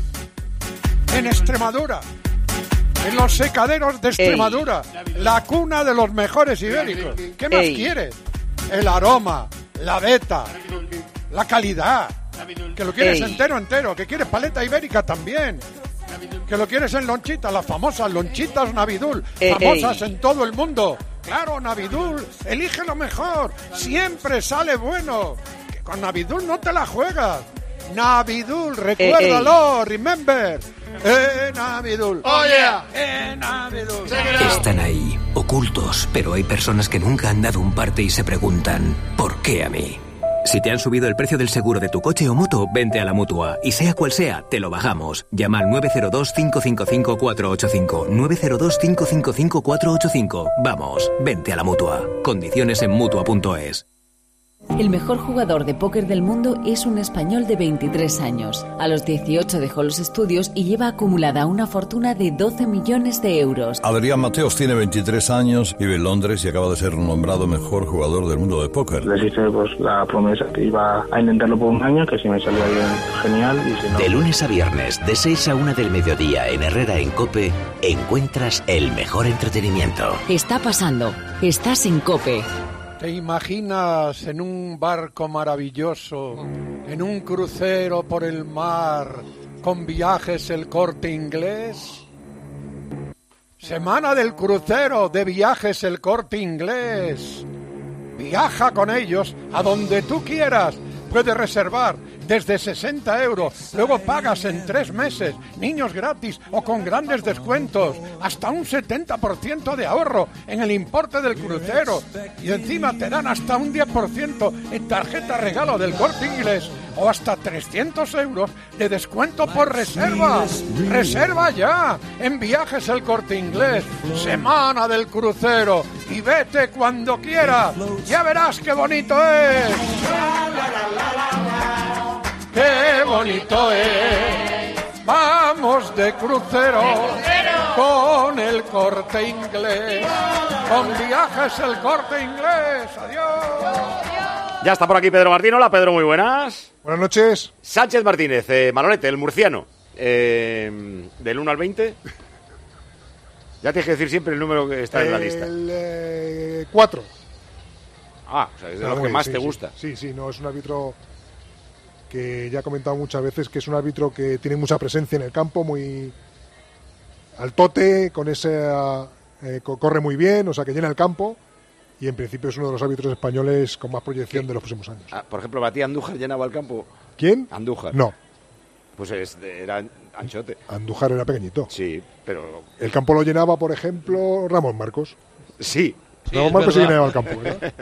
en Extremadura. En los secaderos de Extremadura, la cuna de los mejores ibéricos. ¿Qué más quieres? El aroma, la veta, la calidad. Que lo quieres entero, que quieres paleta ibérica también. Que lo quieres en lonchita, las famosas lonchitas Navidul, famosas en todo el mundo. Claro, Navidul, elige lo mejor, siempre sale bueno. Que con Navidul no te la juegas. Navidul, recuérdalo, remember. Navidul. Oh yeah. Navidul. Están ahí, ocultos, pero hay personas que nunca han dado un parte y se preguntan, ¿por qué a mí? Si te han subido el precio del seguro de tu coche o moto, vente a la Mutua. Y sea cual sea, te lo bajamos. Llama al 902-555-485. 902-555-485. Vamos, vente a la Mutua. Condiciones en Mutua.es. El mejor jugador de póker del mundo es un español de 23 años. A los 18 dejó los estudios y lleva acumulada una fortuna de 12 millones de euros. Adrián Mateos tiene 23 años, vive en Londres y acaba de ser nombrado mejor jugador del mundo de póker. Les hice pues la promesa que iba a intentarlo por un año, que si me salía bien, genial. Y si no... De lunes a viernes, de 6 a 1 del mediodía en Herrera en COPE, encuentras el mejor entretenimiento. Está pasando. Estás en COPE. ¿Te imaginas en un barco maravilloso, en un crucero por el mar, con Viajes El Corte Inglés? Semana del crucero de Viajes El Corte Inglés. Viaja con ellos a donde tú quieras. Puedes reservar desde 60 euros, luego pagas en 3 meses, niños gratis o con grandes descuentos, hasta un 70% de ahorro en el importe del crucero, y encima te dan hasta un 10% en tarjeta regalo del Corte Inglés o hasta 300 euros de descuento por reserva. Reserva ya en Viajes El Corte Inglés, Semana del Crucero, y vete cuando quieras. Ya verás qué bonito es. ¡Qué bonito es! Vamos de crucero con el Corte Inglés, con Viajes El Corte Inglés. ¡Adiós! Ya está por aquí Pedro Martín. Hola, Pedro, muy buenas. Buenas noches. Sánchez Martínez, Manolete, el murciano. Del 1 al 20. Ya tienes que decir siempre el número que está en la lista. El 4. Ah, o sea, es de lo que más te gusta. Sí, no, es un árbitro que ya he comentado muchas veces que es un árbitro que tiene mucha presencia en el campo, muy altote, con ese corre muy bien, o sea que llena el campo, y en principio es uno de los árbitros españoles con más proyección de los próximos años. Por ejemplo, ¿para ti Andújar llenaba el campo? ¿Quién? Andújar. No. Pues era anchote. Andújar era pequeñito. Sí, pero... El campo lo llenaba, por ejemplo, Ramón Marcos. Sí. Ramón Marcos se llenaba el campo, ¿verdad?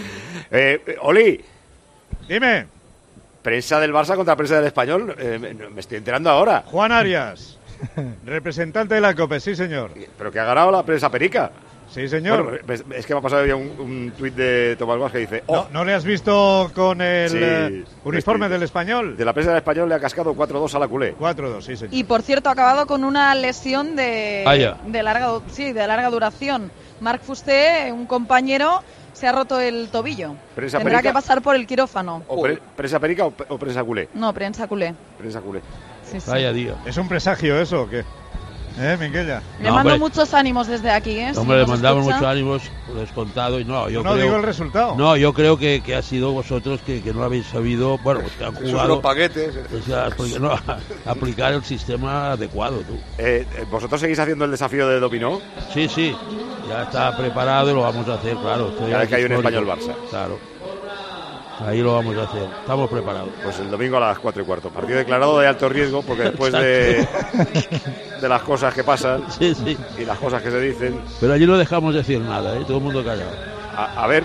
Oli. Dime. Prensa del Barça contra prensa del Español. Me estoy enterando ahora. Juan Arias, representante de la COPE, sí señor. Pero que ha ganado la prensa perica. Sí señor. Bueno, es que me ha pasado ya un tuit de Tomás Guas que dice... Oh, ¿No le has visto con el uniforme del Español? De la prensa del Español le ha cascado 4-2 a la culé. 4-2, sí señor. Y por cierto ha acabado con una lesión de larga duración. Marc Fusté, un compañero, se ha roto el tobillo. Tendrá que pasar por el quirófano. ¿Prensa perica o prensa culé? No, prensa culé. Prensa culé. Sí. Vaya Dios. ¿Es un presagio eso o qué? Minguella. Le mando muchos ánimos desde aquí, ¿eh? Hombre, le mandamos muchos ánimos, descontado. Y no creo, digo el resultado. No, yo creo que ha sido vosotros que no habéis sabido, bueno, que han jugado. Los paquetes. Aplicar el sistema adecuado, tú. ¿Vosotros seguís haciendo el desafío de dominó? Sí. Ya está preparado y lo vamos a hacer, claro. Cada vez que hay un Español-Barça. Claro. Ahí lo vamos a hacer. Estamos preparados. Pues el domingo a las 4:15. Partido declarado de alto riesgo porque después de las cosas que pasan y las cosas que se dicen... Pero allí no dejamos decir nada, todo el mundo callado. A ver,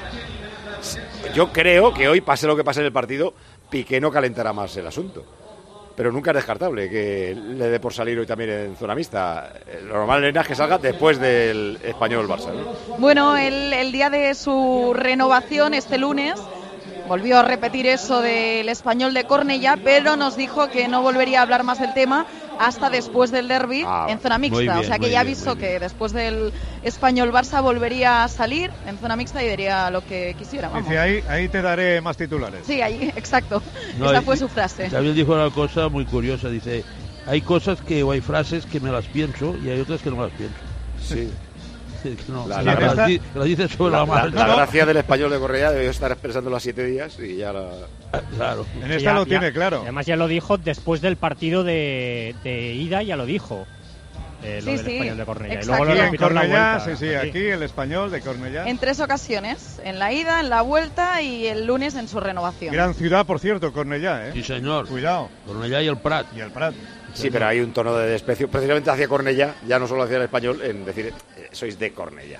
yo creo que hoy, pase lo que pase en el partido, Piqué no calentará más el asunto. Pero nunca es descartable que le dé por salir hoy también en zona mixta. Lo normal es que salga después del Español-Barça, ¿no? Bueno, el día de su renovación, este lunes... Volvió a repetir eso del Español de Cornellá, pero nos dijo que no volvería a hablar más del tema hasta después del derbi en zona mixta. Bien, o sea que ya avisó que después del Español Barça volvería a salir en zona mixta y diría lo que quisiera. Vamos. Dice, ahí te daré más titulares. Sí, ahí, exacto. Esa fue su frase. También dijo una cosa muy curiosa, dice, hay cosas o hay frases que me las pienso y hay otras que no me las pienso. Sí. No, la dice sobre la marcha. La gracia del Español de Cornellá debió estar expresándolo a 7 días y ya la... Claro. En esta lo tiene claro. Además ya lo dijo después del partido de ida, ya lo dijo. Lo del Español de Cornellá. Exacto. Y luego lo repitió en la vuelta. Aquí el Español de Cornellá. En 3 ocasiones, en la ida, en la vuelta y el lunes en su renovación. Gran ciudad, por cierto, Cornellá, ¿eh? Sí, señor. Cuidado. Cornellá y el Prat. Sí, pero hay un tono de desprecio precisamente hacia Cornellá, ya no solo hacia el Español, en decir, sois de Cornellá.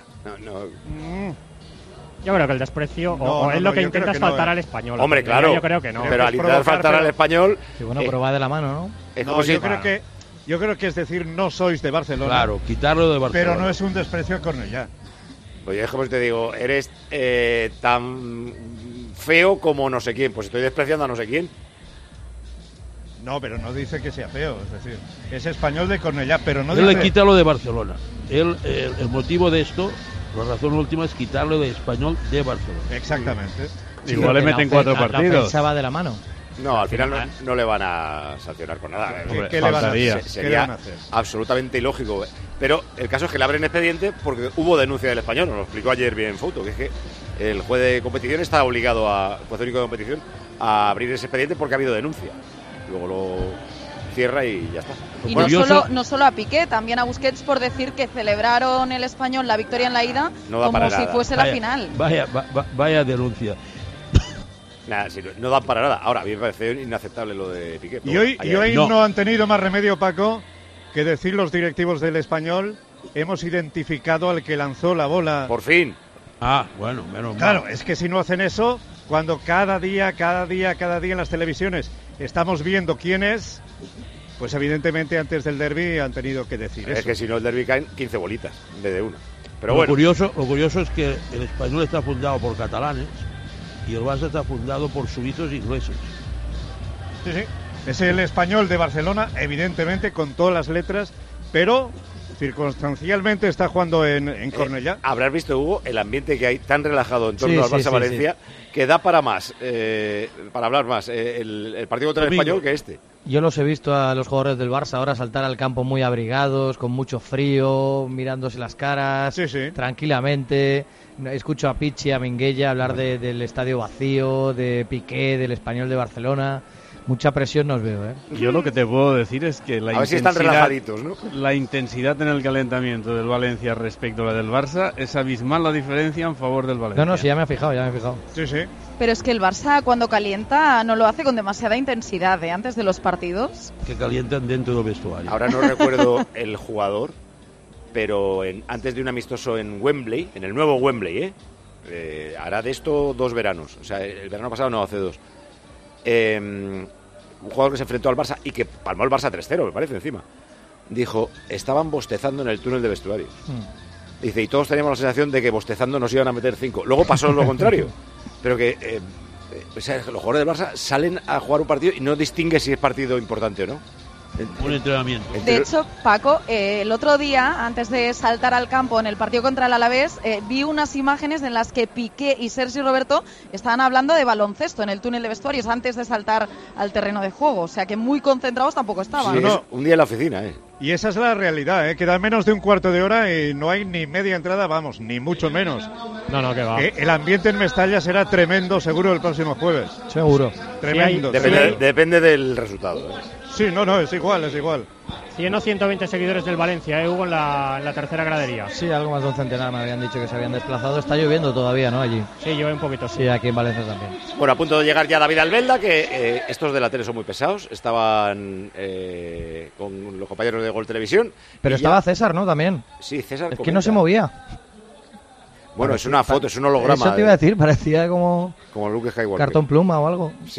Yo creo que el desprecio o es lo que intenta faltar al Español. Hombre, claro. Yo creo que no. Pero al intentar faltar al Español... Sí, bueno, pero va de la mano, ¿no? Es como si... Yo creo que es decir, no sois de Barcelona. Claro, quitarlo de Barcelona. Pero no es un desprecio a Cornellá. Oye, es como te digo, eres tan feo como no sé quién. Pues estoy despreciando a no sé quién. No, pero no dice que sea feo, es decir, es español de Cornellá, pero no Él dice... le quita lo de Barcelona. El motivo de esto, la razón última es quitarlo de español de Barcelona. Exactamente. Igual le meten 4 partidos. La ofensa va de la mano. No, al final no le van a sancionar con nada. ¿Qué le van a hacer? Sería absolutamente ilógico. Pero el caso es que le abren expediente porque hubo denuncia del español. Nos lo explicó ayer bien Fouto, que es que el juez de competición está obligado, el juez único de competición, a abrir ese expediente porque ha habido denuncia. Luego lo cierra y ya está. Y no solo a Piqué, también a Busquets por decir que celebraron el español la victoria en la ida como si fuese la final. Vaya denuncia. Nada, si no dan para nada. Ahora, a mí me parece inaceptable lo de Piqué. Y hoy no han tenido más remedio, Paco, que decir los directivos del español: hemos identificado al que lanzó la bola. Por fin. Bueno, menos mal. Claro, es que si no hacen eso, cuando cada día en las televisiones estamos viendo quién es, pues evidentemente antes del derbi han tenido que decir eso. Es que si no el derbi caen 15 bolitas en vez de una. Pero lo bueno. curioso es que el español está fundado por catalanes y el Barça está fundado por suizos e ingleses. Sí. Es el español de Barcelona, evidentemente, con todas las letras, pero circunstancialmente está jugando en Cornellá. Habrás visto, Hugo, el ambiente que hay tan relajado en torno al Barça-Valencia, que da para más, para hablar más, el partido contra el español que este. Yo los he visto a los jugadores del Barça ahora saltar al campo muy abrigados, con mucho frío, mirándose las caras, tranquilamente. Escucho a Pichi, a Minguella hablar del estadio vacío, de Piqué, del español de Barcelona. Mucha presión nos veo, ¿eh? Yo lo que te puedo decir es que la intensidad en el calentamiento del Valencia respecto a la del Barça es abismal la diferencia en favor del Valencia. No, sí, ya me he fijado. Sí. Pero es que el Barça cuando calienta no lo hace con demasiada intensidad, antes de los partidos. Que calientan dentro del vestuario. Ahora no recuerdo el jugador, pero antes de un amistoso en Wembley, en el nuevo Wembley, hará de esto 2 veranos. O sea, el verano pasado no, hace 2. Un jugador que se enfrentó al Barça y que palmó el Barça 3-0, me parece, encima. Dijo, estaban bostezando en el túnel de vestuarios. Dice, y todos teníamos la sensación de que bostezando nos iban a meter 5. Luego pasó lo contrario. Pero que los jugadores del Barça salen a jugar un partido y no distingue si es partido importante o no. Un entrenamiento. De hecho, Paco, el otro día, antes de saltar al campo en el partido contra el Alavés, vi unas imágenes en las que Piqué y Sergi Roberto estaban hablando de baloncesto en el túnel de vestuarios antes de saltar al terreno de juego. O sea que muy concentrados tampoco estaban. Sí, un día en la oficina, Y esa es la realidad, Queda menos de un cuarto de hora y no hay ni media entrada, vamos, ni mucho menos. No, que va. El ambiente en Mestalla será tremendo, seguro, el próximo jueves. Seguro. Tremendo. Depende del resultado. Sí, no, es igual. 100 o 120 seguidores del Valencia, Hugo, en la tercera gradería. Sí, algo más de un centenar me habían dicho que se habían desplazado. Está lloviendo todavía, ¿no? Allí. Sí, llueve un poquito. Sí, aquí en Valencia también. Bueno, a punto de llegar ya David Albelda, que estos de la tele son muy pesados. Estaban con los compañeros de Gol Televisión. Pero estaba César, ¿no? También. Sí, César Es que no se movía. Bueno, es una foto, es un holograma. Eso te iba a decir, parecía como Luke Skywalker. Cartón pluma o algo. Sí.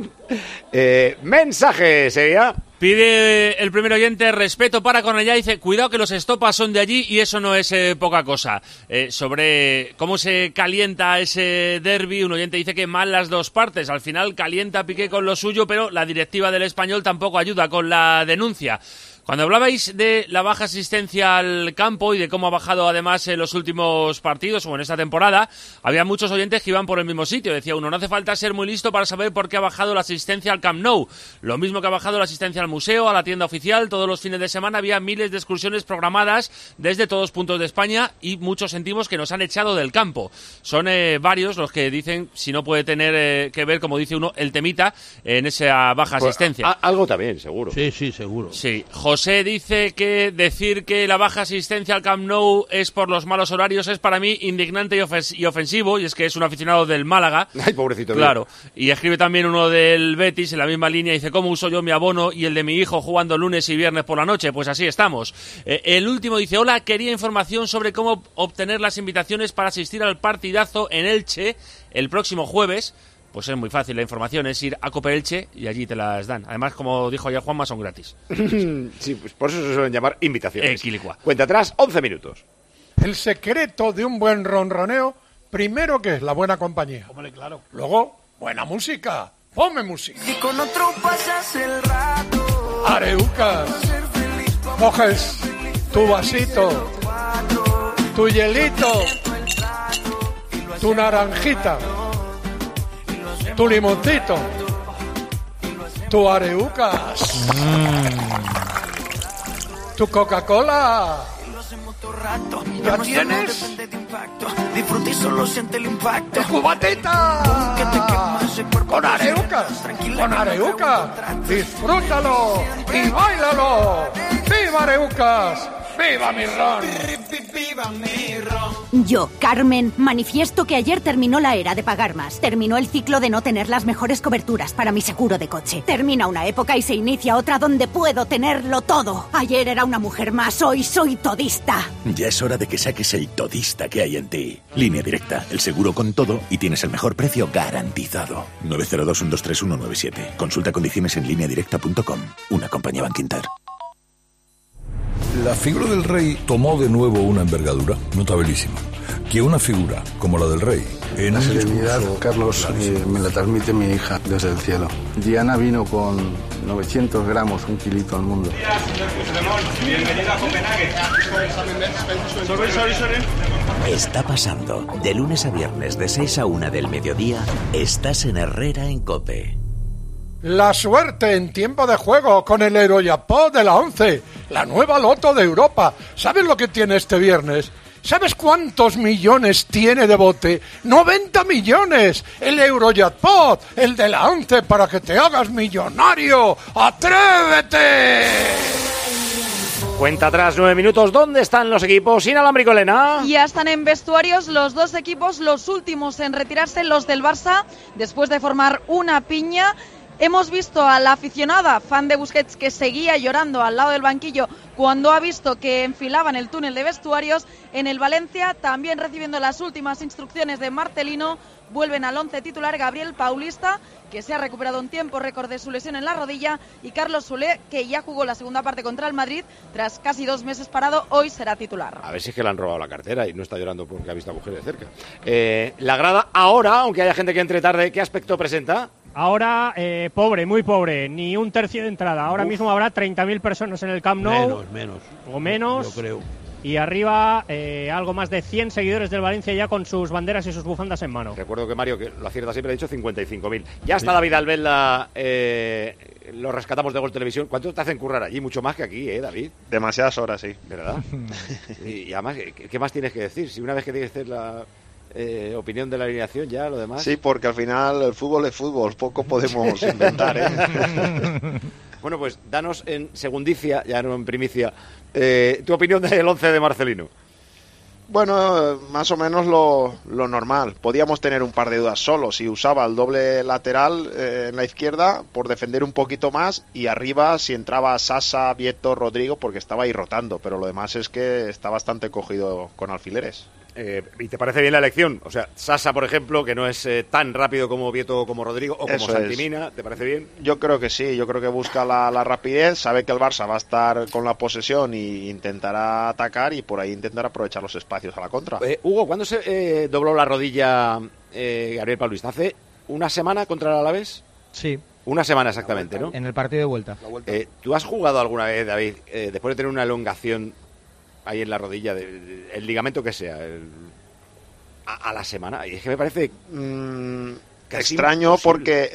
Mensaje, sería. Pide el primer oyente respeto para Cornellá. Dice, cuidado que los estopas son de allí y eso no es poca cosa. Sobre cómo se calienta ese derbi, un oyente dice que mal las dos partes. Al final calienta Piqué con lo suyo, pero la directiva del Español tampoco ayuda con la denuncia. Cuando hablabais de la baja asistencia al campo y de cómo ha bajado además en los últimos partidos o en esta temporada, había muchos oyentes que iban por el mismo sitio. Decía uno, no hace falta ser muy listo para saber por qué ha bajado la asistencia al Camp Nou. Lo mismo que ha bajado la asistencia al museo, a la tienda oficial. Todos los fines de semana había miles de excursiones programadas desde todos puntos de España y muchos sentimos que nos han echado del campo. Son varios los que dicen si no puede tener que ver, como dice uno, el temita en esa baja asistencia. Algo también, seguro. Sí, seguro. Sí. José dice que decir que la baja asistencia al Camp Nou es por los malos horarios es para mí indignante y ofensivo, y es que es un aficionado del Málaga. Ay, pobrecito. Claro. Y escribe también uno del Betis en la misma línea, dice, ¿cómo uso yo mi abono y el de mi hijo jugando lunes y viernes por la noche? Pues así estamos. El último dice, hola, quería información sobre cómo obtener las invitaciones para asistir al partidazo en Elche el próximo jueves. Pues es muy fácil, la información es ir a Cope Elche y allí te las dan. Además, como dijo ya Juanma, son gratis. Sí, pues por eso se suelen llamar invitaciones. Quilicua. Cuenta atrás, 11 minutos. El secreto de un buen ronroneo Primero, ¿qué es? La buena compañía. Hombre, claro. Luego, buena música. Ponme música. Y con otro pasas el rato. Areucas. Coges tu vasito, tu hielito, tu naranjita, tu limoncito, tu Areucas, tu Coca-Cola. ¿Ya tienes? Disfruta y solo siente el impacto. ¡Cubatita! Con Areucas, con Areucas. Disfrútalo y báilalo. ¡Viva Areucas! ¡Viva mi ron! Yo, Carmen, manifiesto que ayer terminó la era de pagar más. Terminó el ciclo de no tener las mejores coberturas para mi seguro de coche. Termina una época y se inicia otra donde puedo tenerlo todo. Ayer era una mujer más, hoy soy todista. Ya es hora de que saques el todista que hay en ti. Línea Directa, el seguro con todo y tienes el mejor precio garantizado. 902-123-197. Consulta condiciones en lineadirecta.com. Una compañía Bankinter. La figura del rey tomó de nuevo una envergadura notabilísima. Que una figura como la del rey... La serenidad, Carlos, me la transmite mi hija desde el cielo. Diana vino con 900 gramos, 1 kilito al mundo. Bienvenido a Copenhague. Está pasando. De lunes a viernes, de 6 a 1 del mediodía, estás en Herrera en COPE. La suerte en tiempo de juego con el Eurojackpot de la 11, la nueva loto de Europa. ¿Sabes lo que tiene este viernes? ¿Sabes cuántos millones tiene de bote? ¡90 millones! El Eurojackpot, el de la 11, para que te hagas millonario. ¡Atrévete! Cuenta atrás, 9 minutos. ¿Dónde están los equipos? Inalámbrico, Elena. Ya están en vestuarios los dos equipos, los últimos en retirarse, los del Barça, después de formar una piña. Hemos visto a la aficionada, fan de Busquets, que seguía llorando al lado del banquillo cuando ha visto que enfilaban el túnel de vestuarios. En el Valencia, también recibiendo las últimas instrucciones de Marcelino, vuelven al 11 titular Gabriel Paulista, que se ha recuperado un tiempo récord de su lesión en la rodilla, y Carlos Soler, que ya jugó la segunda parte contra el Madrid, tras casi 2 meses parado, hoy será titular. A ver si es que le han robado la cartera y no está llorando porque ha visto a mujeres de cerca. La grada ahora, aunque haya gente que entre tarde, ¿qué aspecto presenta? Ahora, pobre, muy pobre, ni un tercio de entrada. Ahora mismo habrá 30.000 personas en el Camp Nou. Menos. Yo creo. Y arriba, algo más de 100 seguidores del Valencia ya con sus banderas y sus bufandas en mano. Recuerdo que Mario, que lo acierta siempre, ha dicho 55.000. Ya está David Albelda, lo rescatamos de Gol Televisión. ¿Cuánto te hacen currar allí? Mucho más que aquí, David. Demasiadas horas, sí. ¿Verdad? y además, ¿qué más tienes que decir? Si una vez que tienes que hacer la... opinión de la alineación, ya lo demás. Sí, porque al final el fútbol es fútbol, poco podemos inventar, ¿eh? Bueno, pues danos en segundicia, ya no en primicia, tu opinión del 11 de Marcelino. Bueno, más o menos lo normal. Podíamos tener un par de dudas solo. Si usaba el doble lateral en la izquierda por defender un poquito más, y arriba si entraba Sasa, Vieto, Rodrigo, porque estaba ahí rotando, pero lo demás es que está bastante cogido con alfileres. ¿Y te parece bien la elección? O sea, Sasa, por ejemplo, que no es tan rápido como Vieto, como Rodrigo o como Santimina, ¿te parece bien? Yo creo que sí, yo creo que busca la rapidez, sabe que el Barça va a estar con la posesión y intentará atacar, y por ahí intentará aprovechar los espacios a la contra. Hugo, ¿cuándo se dobló la rodilla Gabriel Paulista? ¿Hace una semana contra el Alavés? Sí. Una semana exactamente, ¿no? En el partido de vuelta. ¿Tú has jugado alguna vez, David, después de tener una elongación ahí en la rodilla, el ligamento que sea, a la semana? Y es que me parece extraño porque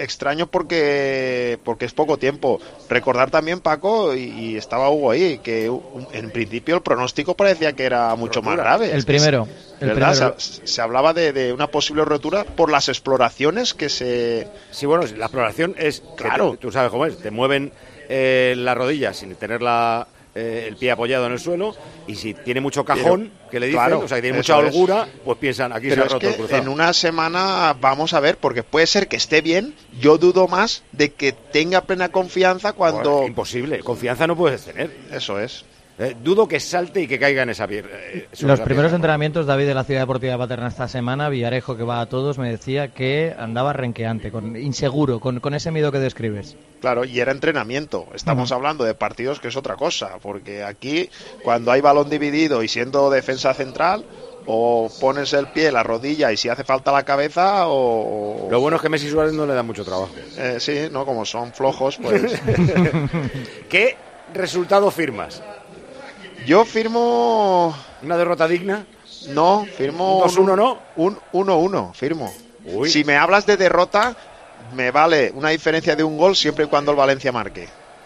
es poco tiempo. Recordar también, Paco, y estaba Hugo ahí, que en principio el pronóstico parecía que era mucho más grave. El primero. Se hablaba de una posible rotura por las exploraciones que se... Sí, bueno, la exploración es... Claro. Tú sabes cómo es. Te mueven la rodilla sin tener el pie apoyado en el suelo, y si tiene mucho cajón, que le dicen, claro, o sea, que tiene mucha holgura, pues piensan, aquí se ha roto el cruzado. En una semana vamos a ver, porque puede ser que esté bien. Yo dudo más de que tenga plena confianza cuando... Bueno, imposible, confianza no puedes tener. Eso es. Dudo que salte y que caiga en esa pierna. Los primeros entrenamientos, David, de la Ciudad Deportiva de Paterna esta semana, Villarejo, que va a todos, me decía que andaba renqueante, inseguro, con ese miedo que describes. Claro, y era entrenamiento. Estamos hablando de partidos, que es otra cosa, porque aquí, cuando hay balón dividido y siendo defensa central, o pones el pie, la rodilla y si hace falta la cabeza o... Lo bueno es que Messi y Suárez no le dan mucho trabajo. Sí, ¿no? Como son flojos, pues... ¿Qué resultado firmas? Yo firmo... ¿Una derrota digna? No, firmo... ¿Un 2-1 no? Un 1-1, firmo. Uy. Si me hablas de derrota, me vale una diferencia de un gol siempre y cuando el Valencia marque.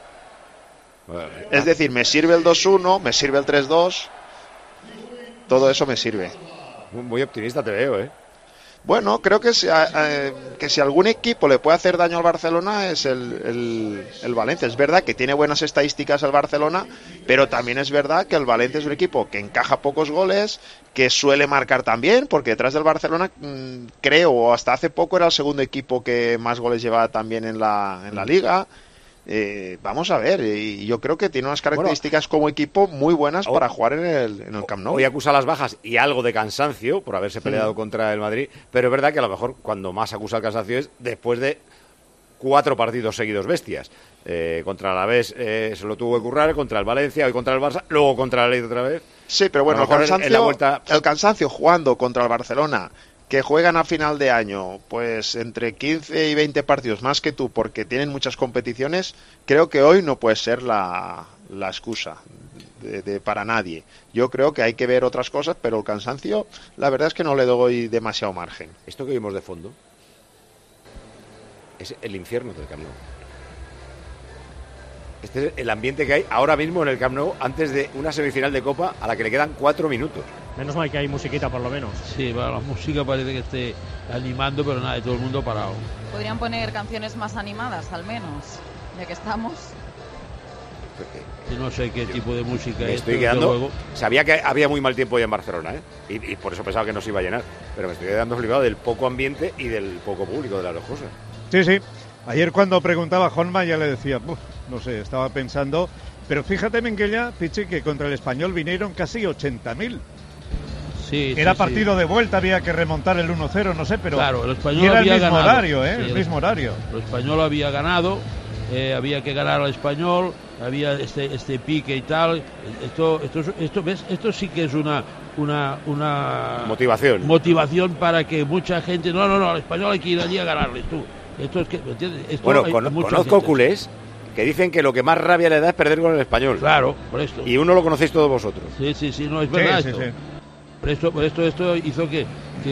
Es decir, me sirve el 2-1, me sirve el 3-2... Todo eso me sirve. Muy optimista te veo, ¿eh? Bueno, creo que si algún equipo le puede hacer daño al Barcelona es el Valencia. Es verdad que tiene buenas estadísticas el Barcelona, pero también es verdad que el Valencia es un equipo que encaja pocos goles, que suele marcar también, porque detrás del Barcelona, creo, hasta hace poco era el segundo equipo que más goles llevaba también en la Liga. Vamos a ver, y yo creo que tiene unas características como equipo muy buenas para jugar en el Camp Nou. Hoy acusa las bajas y algo de cansancio por haberse peleado contra el Madrid, pero es verdad que a lo mejor cuando más acusa el cansancio es después de 4 partidos seguidos bestias. Contra el Alavés se lo tuvo que currar, contra el Valencia, hoy contra el Barça, luego contra el Leeds otra vez. Sí, pero bueno, el cansancio jugando contra el Barcelona, que juegan a final de año, pues entre 15 y 20 partidos más que tú, porque tienen muchas competiciones, creo que hoy no puede ser la excusa para nadie. Yo creo que hay que ver otras cosas, pero el cansancio, la verdad es que no le doy demasiado margen. Esto que vimos de fondo es el infierno del Camp Nou. Este es el ambiente que hay ahora mismo en el Camp Nou antes de una semifinal de Copa a la que le quedan 4 minutos. Menos mal que hay musiquita por lo menos. Sí, bueno, la música parece que esté animando, pero nada, todo el mundo parado. Podrían poner canciones más animadas, al menos, ya que estamos. Yo no sé qué tipo de música me es. Estoy quedando. Sabía que había muy mal tiempo hoy en Barcelona, ¿eh? Y por eso pensaba que no se iba a llenar. Pero me estoy quedando flipado del poco ambiente y del poco público de las dos cosas. Sí, sí. Ayer cuando preguntaba a Juanma ya le decía, no sé, estaba pensando. Pero fíjate, Minguella, Pichi, que contra el Español vinieron casi 80.000. Sí, era partido de vuelta, había que remontar el 1-0, no sé, pero claro, el Español era había el mismo ganado. horario, Sí, el mismo horario. El Español había ganado, había que ganar al Español, había este pique y tal. Esto ¿ves? Esto sí que es una motivación para que mucha gente no, al Español hay que ir allí a ganarles tú. Esto es que, ¿me entiendes? Esto bueno, conozco culés que dicen que lo que más rabia le da es perder con el Español. Claro, por esto. Y uno lo conocéis todos vosotros. Sí, no, es verdad esto. Sí. Por esto hizo que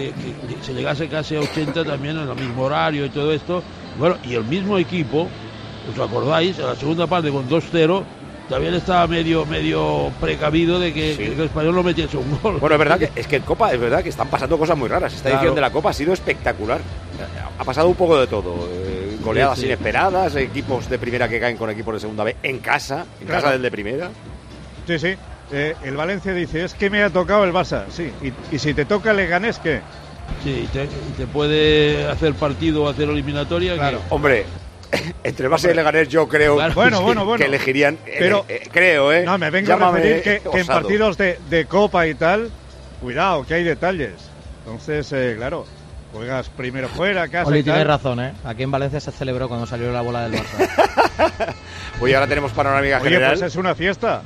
se llegase casi a 80 también en el mismo horario y todo esto. Bueno, y el mismo equipo, ¿os acordáis? En la segunda parte con 2-0 también estaba medio precavido de que el Español no metiese un gol. Bueno, es verdad que en Copa, es verdad que están pasando cosas muy raras. Esta edición de la Copa ha sido espectacular. Ha pasado un poco de todo. Goleadas inesperadas, equipos de primera que caen con equipos de segunda B en casa del de primera. Sí. El Valencia dice, es que me ha tocado el Barça. Sí, y si te toca Leganés, ¿qué? Sí, te puede hacer partido o hacer eliminatoria. Claro. Hombre, entre Barça y Leganés yo creo que elegirían, pero creo, no, me vengo a referir que en partidos de Copa y tal, cuidado, que hay detalles. Entonces, claro, juegas primero fuera, casa Oli, y tal. tienes razón, ¿eh? Aquí en Valencia se celebró cuando salió la bola del Barça. Oye, ahora tenemos panorámica general. Pues es una fiesta.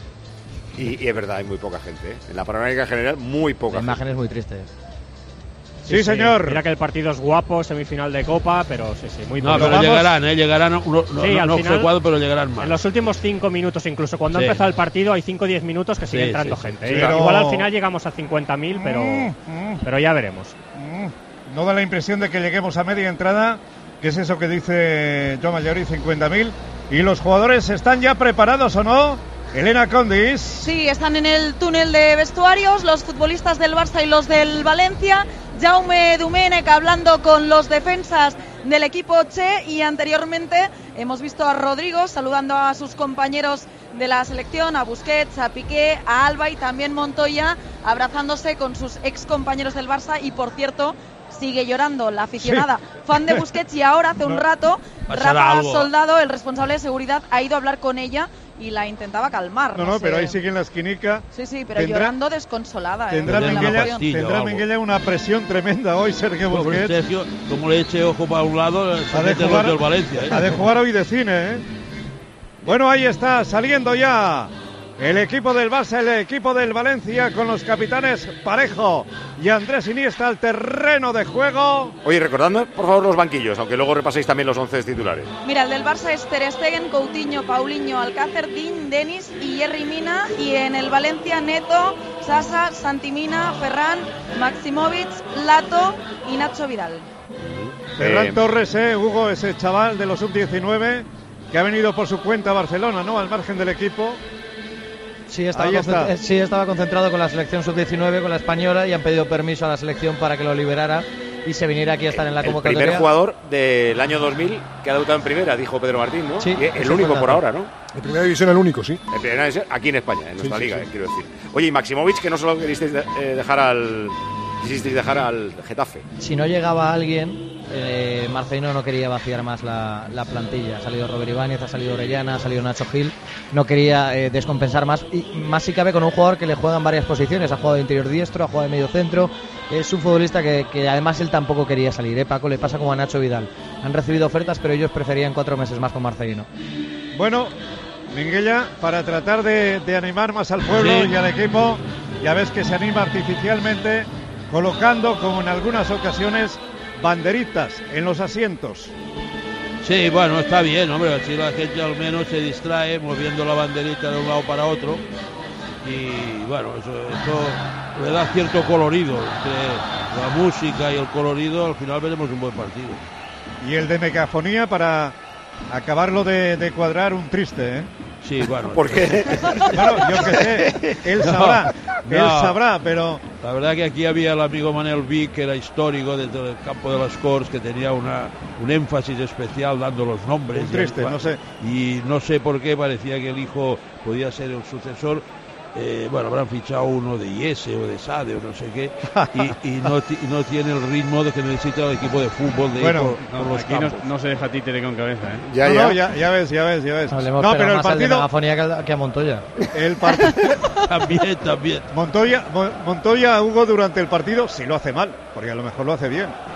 Y es verdad, hay muy poca gente, ¿eh? En la panorámica general, muy poca gente. Imágenes muy tristes. Sí, señor. Mira que el partido es guapo, semifinal de Copa, pero muy poco. No, pero llegarán, no fue cuadro, pero llegarán más. En los últimos 5 minutos, incluso cuando ha empezado el partido, hay 5 o 10 minutos que sigue entrando gente. Pero... Igual al final llegamos a 50.000, pero ya veremos. No da la impresión de que lleguemos a media entrada, que es eso que dice Joan Mallori, 50.000. ¿Y los jugadores están ya preparados o no? Elena Condis. Sí, están en el túnel de vestuarios los futbolistas del Barça y los del Valencia. Jaume Domènech hablando con los defensas del equipo Che, y anteriormente hemos visto a Rodrigo saludando a sus compañeros de la selección, a Busquets, a Piqué, a Alba y también Montoya abrazándose con sus ex compañeros del Barça. Y por cierto, sigue llorando la aficionada fan de Busquets, y ahora hace un rato Rafa Soldado, el responsable de seguridad, ha ido a hablar con ella y la intentaba calmar. No, pero ahí sigue en la esquinica. Sí, pero llorando desconsolada. Tendrá Minguella una presión tremenda hoy, Sergio Busquets. Sergio, como le eche ojo para un lado, ha de jugar hoy de cine, ¿eh? Bueno, ahí está, saliendo ya El equipo del Barça, el equipo del Valencia, con los capitanes Parejo y Andrés Iniesta al terreno de juego. Oye, recordadme por favor los banquillos, aunque luego repaséis también los 11 titulares. Mira, el del Barça es Ter Stegen, Coutinho, Paulinho, Alcácer, Dean, Denis y Yerry Mina. Y en el Valencia, Neto, Sasa, Santi Mina, Ferran, Maximovic, Lato y Nacho Vidal. Ferran Torres, Hugo, ese chaval de los sub-19 que ha venido por su cuenta a Barcelona, ¿no? Al margen del equipo. Sí, estaba concentrado con la selección sub-19, con la española, y han pedido permiso a la selección para que lo liberara y se viniera aquí a estar en la convocatoria. El primer jugador del año 2000 que ha debutado en primera, dijo Pedro Martín, ¿no? Sí, el único por ahora, ¿no? En primera división el único, sí. En primera división, aquí en España, en nuestra liga, quiero decir. Oye, y Maximovic, que no solo quisisteis dejar al Getafe. Si no llegaba alguien, Marcelino no quería vaciar más la plantilla. Ha salido Robert Ibáñez, ha salido Orellana, ha salido Nacho Gil. No quería descompensar más, y más si cabe con un jugador que le juega en varias posiciones. Ha jugado de interior diestro, ha jugado de medio centro. Es un futbolista que además él tampoco quería salir, Paco, le pasa como a Nacho Vidal. Han recibido ofertas, pero ellos preferían 4 meses más con Marcelino. Bueno, Minguella, para tratar de animar más al pueblo y al equipo, ya ves que se anima artificialmente colocando, como en algunas ocasiones, banderitas en los asientos. Sí, bueno, está bien, hombre, así la gente al menos se distrae moviendo la banderita de un lado para otro, y bueno, eso le da cierto colorido. Entre la música y el colorido, al final veremos un buen partido. Y el de megafonía para acabarlo de cuadrar, un triste, ¿eh? Sí, bueno. ¿Por qué? Bueno, yo qué sé, él sabrá, pero... La verdad que aquí había el amigo Manel Vic, que era histórico dentro del campo de las Corts, que tenía un énfasis especial dando los nombres. Un triste, no sé. Y no sé por qué parecía que el hijo podía ser el sucesor. Bueno, habrán fichado uno de IS o de SADE o no sé qué, y no tiene el ritmo de que necesita el equipo de fútbol de bueno, ir por los aquí campos. no se deja títere con cabeza, ¿eh? Ya ves. Hablemos no, pero el más partido... de megafonía que a Montoya. El partido... También. Montoya, Hugo, durante el partido sí lo hace mal, porque a lo mejor lo hace bien.